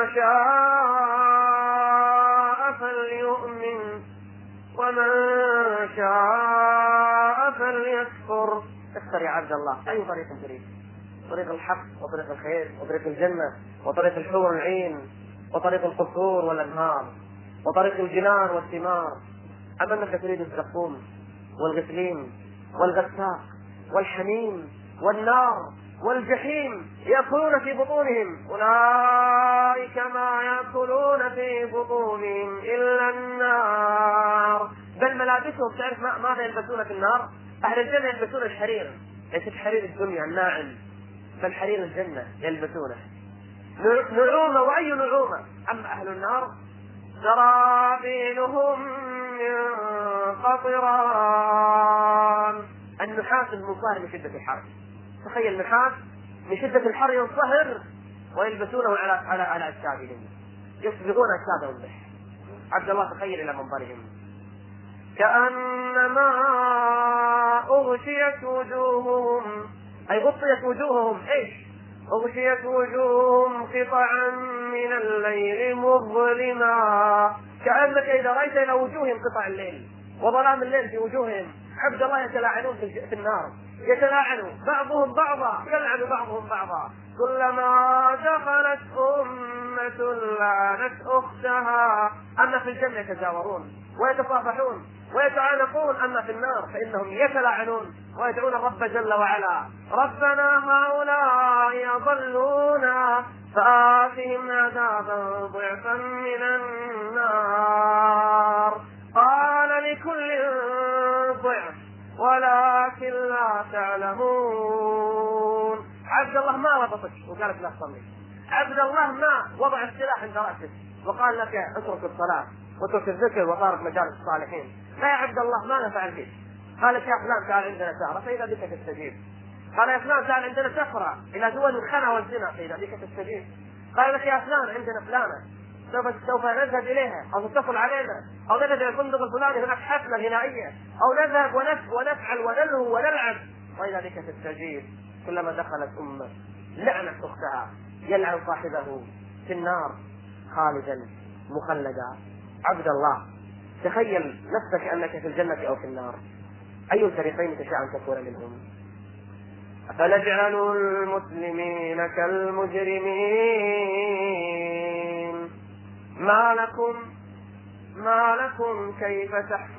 شاء فليؤمن ومن شاء فليكفر. اختر يا عبد الله أي طريق تريد، طريق الحق وطريق الخير وطريق الجنة وطريق الحور العين وطريق القصور والأنهار وطريق الجنان والثمار، أما أنك تريد الزقوم والغسلين والغساق والحميم والنار والجحيم يأكلون في بطونهم، أولئك ما يأكلون في بطونهم إلا النار، بل ملابسهم تعرف ماذا يلبسون في النار؟ أهل الجنة يلبسون الحرير، ليس حرير الدنيا الناعم، بل حرير الجنة يلبسونه نعومة، وأي نعومة. أما أهل النار سرابيلهم من قطران، النحاس المنصهر من شدة الحر. تخيل النحاس من شدة الحر ينصهر ويلبسونه على على على أجسادهم، يصبغون أجسادهم به. عبد الله تخيل إلى منظرهم، كأنما أغشيت وجوههم، أي غطيت وجوههم إيش؟ أغشيت وجوههم قطعا من الليل مظلما، كأنك إذا رأيت إلى وجوههم قطع الليل وظلام الليل في وجوههم. عبد الله يتلاعنون في النار، يتلاعنوا بعضهم بعضا، يلعن بعضهم بعضا، كلما دخلت أمة لعنت أختها. أما في الجنة يتجاورون ويتصافحون ويتعانقون، أما في النار فإنهم يتلاعنون ويدعون الرب جل وعلا، ربنا هؤلاء يضلونا فآتهم عذابا ضعفا من النار، قال لكل ضعف ولكن لا تعلمون. عبد الله ما ربطك وقالت لا تصلي، عبد الله ما وضع السلاح عند رأسك وقال لك اترك الصلاة واترك الذكر وقارب مجالس الصالحين. لا يا عبد الله ما نفعل فيك، قال لك يا فلان تعال عندنا سهرة فإذا بك تستجيب، قال يا فلان تعال عندنا سفرة إلى دول الخنا والزنا فإذا بك تستجيب، قال لك يا فلان عندنا فلانة سوف سوف نذهب إليها أو تتصل علينا، أو نذهب إلى الفندق الفلاني هناك حفلة غنائية، أو نذهب ونفعل ونلهو ونلعب، وإذا بك تستجيب. كلما دخلت أمة لعنت أختها، يلعن صاحبه في النار خالدا مخلدا. عبد الله تخيل نفسك أنك في الجنة أو في النار، أي الفريقين تشاء أن تكون منهم؟ أفنجعل المسلمين كالمجرمين ما لكم ما لكم كيف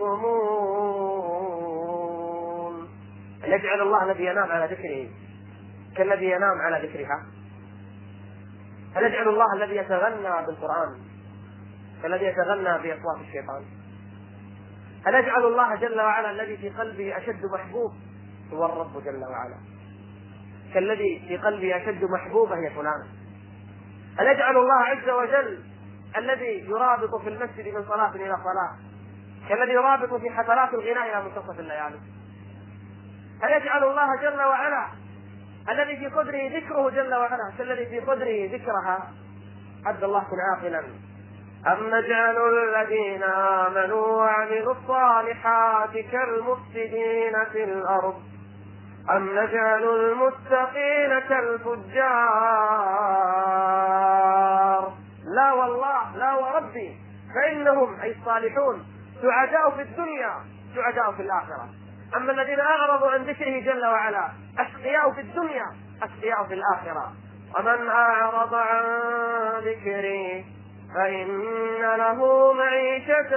تحكمون؟ نجعل الله الذي ينام على ذكره كالذي ينام على ذكرها؟ فنجعل الله الذي يتغنى بالقرآن كالذي يتغنى بأصوات الشيطان؟ فنجعل الله جل وعلا الذي في قلبه أشد محبوب هو الرب جل وعلا كالذي في قلبه أشد محبوبة هي فلان؟ فنجعل الله عز وجل الذي يرابط في المسجد من صلاة إلى صلاة كالذي يرابط في حفلات الغناء إلى منتصف الليالي. هل يجعل الله جل وعلا الذي في قدره ذكره جل وعلا كالذي في قدره ذكرها؟ عبد الله كن عاقلا. أم نجعل الذين آمنوا وعملوا الصالحات كالمفسدين في الأرض أم نجعل المتقين كالفجار؟ لا والله، لا وربي، فإنهم أي الصالحون سعداء في الدنيا سعداء في الآخرة. أما الذين أعرضوا عن ذكره جل وعلا أشقياء في الدنيا أشقياء في الآخرة. ومن أعرض عن ذكري فإن له معيشة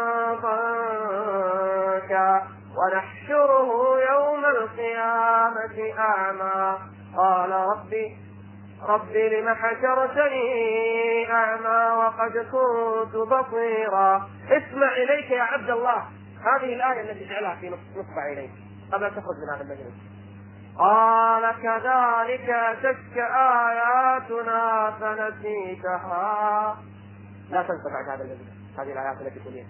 ضنكا ونحشره يوم القيامة أعمى قال ربي ربي لم حشرتني أعمى وقد كنت بصيرا. اسمع إليك يا عبد الله هذه الآية التي جعلها في نصب عينيك قبل أن تخرج من هذا المجلس. قال كذلك أتتك آياتنا فنسيتها. لا تنسى بعد هذا المجلس هذه الآيات التي تليها.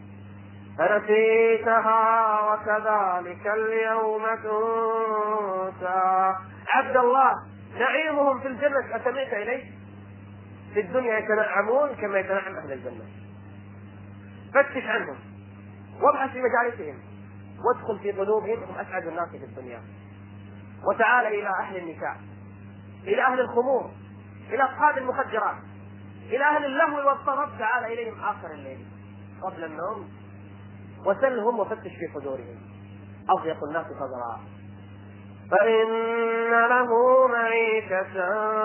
فنسيتها وكذلك اليوم تنسى. عبد الله نعيمهم في الجنة أسمعت إليه؟ في الدنيا يتنعمون كما يتنعم أهل الجنة. فتش عنهم وابحث في مجالسهم وادخل في قلوبهم هم أسعد الناس في الدنيا. وتعال إلى أهل النساء، إلى أهل الخمور، إلى أصحاب المخدرات، إلى أهل اللهو والطرب، تعال إليهم آخر الليل قبل النوم وسلهم وفتش في صدورهم. أضيق الناس صدرا فإن له معيشة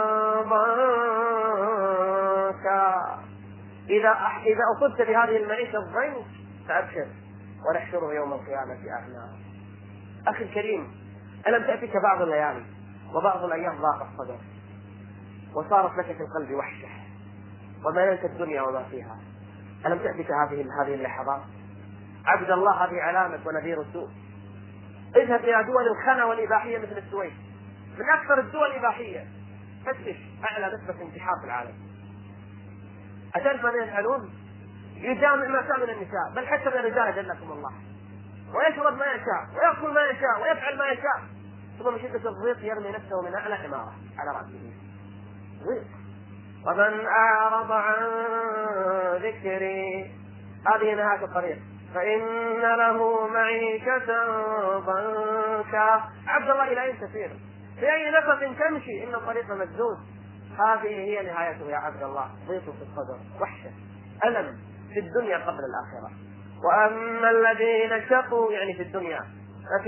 ضنكا. إذا إذا أصبت بهذه المعيشة الضنك فأبشر ونحشره يوم القيامة أعمى. أخي الكريم، ألم تأتك بعض الليالي وبعض الأيام ضاق الصدر وصارت لك في القلب وحشة ومللت الدنيا وما فيها؟ ألم تأتك هذه هذه اللحظات؟ عبد الله هذه علامة ونذير السوء. اذهب إلى دول الخنا والإباحية مثل السويد، من أكثر الدول إباحية، فتش أعلى نسبة انتحار في العالم. أتعرف ماذا يفعلون؟ يجامع ما شاء من النساء، بل حتى من الرجال جلكم الله، ويشرب ما يشاء ويأكل ما يشاء ويفعل ما يشاء، ثم من شدة الضيق يرمي نفسه من أعلى عمارة على رأسه. ضيق. ومن أعرض عن ذكري هذه نهاية الطريق فإن له معيشة ضنكا. عبد الله إلى أين تسير؟ في أي نفق تمشي؟ إن الطريق مسدود. هذه هي نهايته يا عبد الله، ضيق في الصدر، وحشة، ألم في الدنيا قبل الآخرة. وأما الذين شقوا يعني في الدنيا ففي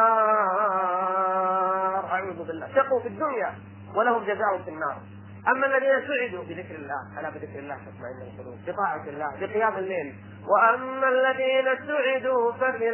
النار، أعوذ بالله، شقوا في الدنيا ولهم جزاء في النار. أما الذين سعدوا بذكر الله، ألا بذكر الله تطمئن القلوب، بطاعة الله، بقيام الليل. وأما الذين سعدوا ففي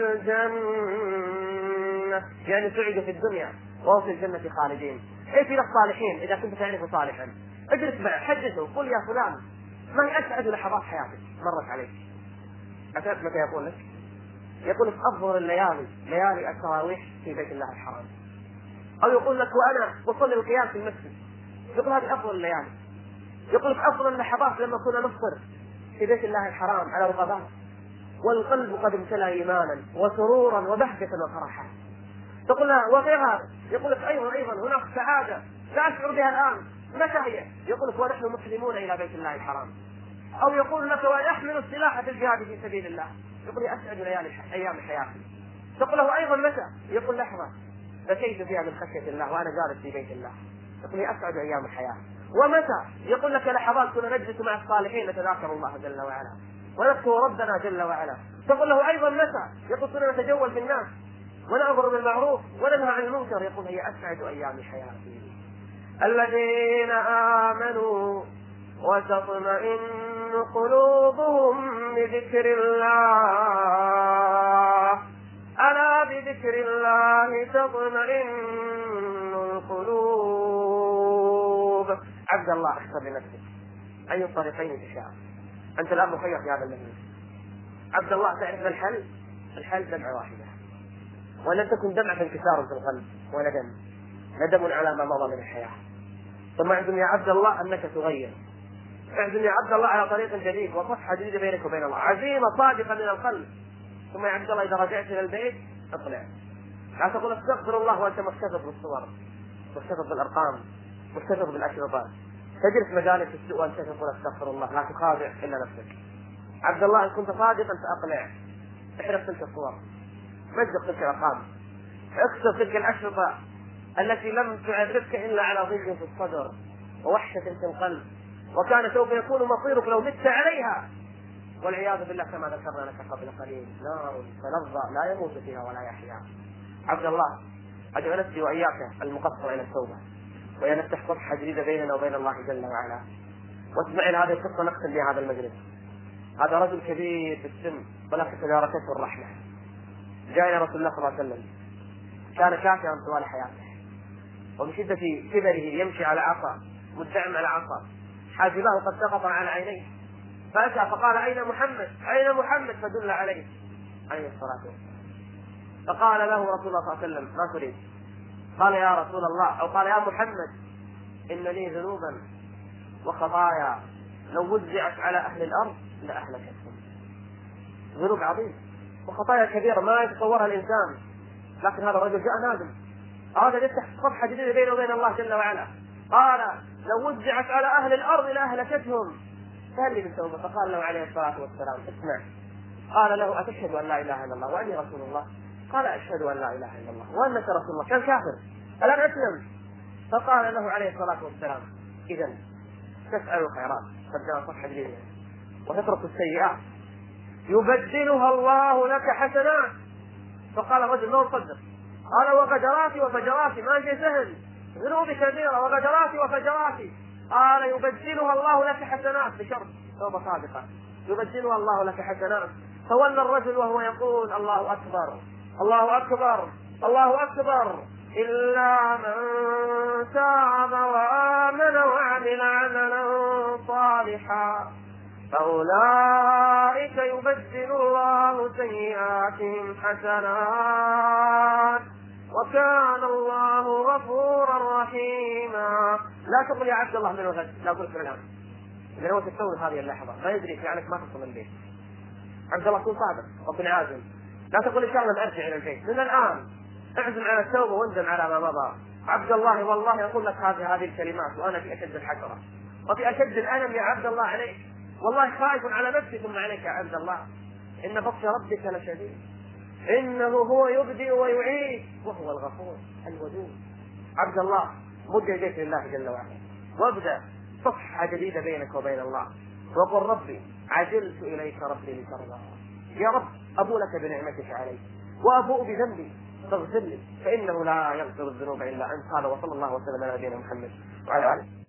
الجنة، يعني سعدوا في الدنيا وهم في الجنة خالدين. إيه في الصالحين إذا كنت تعرف صالحا اجلس معه حدثه قل يا فلان ما هي أسعد لحظات حياتك مرت عليك؟ أتعرف متى يقول لك؟ يقول لك أفضل الليالي ليالي التراويح في بيت الله الحرام، أو يقول لك وأنا بصلي القيام في المسجد، يقول هذه أفضل الليالي. يقول لك أفضل اللحظات لما كنا نفطر في بيت الله الحرام على رغبات والقلب قد امتلأ إيمانا وسرورا وبهجة وفرحا. تقول لها وغير هذا، يقول لك أيضا أيضا هناك سعادة لا أشعر بها الآن، متى هي؟ يقول لك ونحن مسلمون إلى بيت الله الحرام. أو يقول لك ونحمل السلاح في الجهاد في سبيل الله، يقول لي أسعد ليالي أيام حياتي. تقول له أيضا متى؟ يقول لحظة بكيت فيها من خشية الله وأنا جالس في بيت الله، يقول لي أسعد أيام الحياة. ومتى؟ يقول لك لحظات كنا نجلس مع الصالحين نتذاكر الله جل وعلا ونذكر ربنا جل وعلا. تقول له أيضا متى؟ يقول كنا نتجول في الناس ونأمر بالمعروف وننهى عن المنكر، يقول هي أسعد أيام حياتي. الذين آمنوا وتطمئن قلوبهم بذكر الله، ألا بذكر الله تطمئن القلوب. عبد الله اختر لنفسك أي الطريقين تشاء، أنت الآن مخير في هذا المجلس. عبد الله تعرف الحل؟ الحل دمعة واحدة، ولن تكن دمعة انكسار في القلب وندم، ندم على ما مضى من الحياة. ثم عندهم يا عبد الله أنك تغير اعزم يا عبد الله على طريق جديد وصفحة جديدة بينك وبين الله، عزيمة صادقة من القلب. ثم يا عبد الله إذا رجعت إلى البيت اطلع، لا تقول استغفر الله وأنت مكتفظ بالصور، مكتفظ بالأرقام، مكتفظ بالأشرطة، تجلس مجالس السوء وأنت تقول استغفر الله، لا تخادع إلا نفسك. عبد الله إن كنت صادقا فأقلع، احرق تلك الصور، مزق تلك الأرقام، اكسر تلك الأشرطة التي لم تعرفك إلا على ضيق في الصدر ووحشة في القلب، وكان سوف يكون مصيرك لو مت عليها، والعياذ بالله كما ذكرنا لك قبل قليل، نار تلظى لا يموت فيها ولا يحيا. عبد الله أدعو نفسي وإياك المقصر إلى التوبة، وإن نفتح صفحة جديدة بيننا وبين الله جل وعلا. واسمعي هذه القصة نختم بهذا المجلس. هذا رجل كبير في السن ولكن تداركته الرحمة. جاء إلى رسول الله صلى الله عليه وسلم، كان كافرا طوال حياته، ومن شدة كبره يمشي على عصا، مدعم على عصا، حاجباه قد سقط على عينيه، فأتى فقال أين محمد؟ أين محمد؟ فدل عليه عليه الصلاة والسلام. فقال له رسول الله صلى الله عليه وسلم ما تريد؟ قال يا رسول الله، أو قال يا محمد إن لي ذنوبا وخطايا لو وزعت على أهل الأرض لأهلكتهم. ذنوب عظيمة وخطايا كبيرة ما يتصورها الإنسان، لكن هذا الرجل جاء نادم أراد أن يفتح صفحة جديدة بينه وبين الله جل وعلا. قال لو وزعت على أهل الأرض لأهلكتهم فهل لي من توبة؟ فقال له عليه الصلاة والسلام اسمع. قال له أتشهد أن لا إله إلا الله وأني رسول الله؟ قال أشهد أن لا إله إلا الله وأنك رسول الله. كان كافر الآن أسلم. فقال له عليه الصلاة والسلام إذن تفعل الخيرات، قد جاء صفحة جديدة، وتترك السيئات يبدلها الله لك حسنات. فقال الرجل ما صدق، قال وغدراتي وفجراتي، ما جاء سهل، ذنوبي كبيرة وغدراتي وفجراتي. قال يبدلها الله لك حسنات بشرط توبة صادقة، يبدلها الله لك حسنات. فولى الرجل وهو يقول الله أكبر الله أكبر الله أكبر إلا من تاب وآمن وعمل عملا صالحا فأولئك يبدل الله سيئاتهم حسنات وكان الله غفورا رحيما. لا تقل يا عبد الله من الغد، لا أقول لك الآن إذا نويت تسوي هذه اللحظة ما يدري فعلك ما تصل البيت. عبد الله كن صادق وكن عازم، لا تقول إن شاء الله بأرجع إلى البيت، من الآن اعزم على التوبة واندم على ما مضى. عبد الله والله أقول لك هذه هذه الكلمات وأنا في أشد الحسرة وفي أشد الألم يا عبد الله عليك، والله خائف على نفسي ثم عليك يا عبد الله. إن بطش ربك لشديد إنه هو يبدئ ويعيد وهو الغفور الودود. عبد الله مد يديك لله جل وعلا وابدأ صفحة جديدة بينك وبين الله، وقل ربي عجلت إليك ربي لترضى. يا رب أبو لك بنعمتك علي وأبوء بذنبي فاغفر لي فإنه لا يغفر الذنوب إلا أنت. هذا وصلى الله وسلم على نبينا محمد وعلى آله.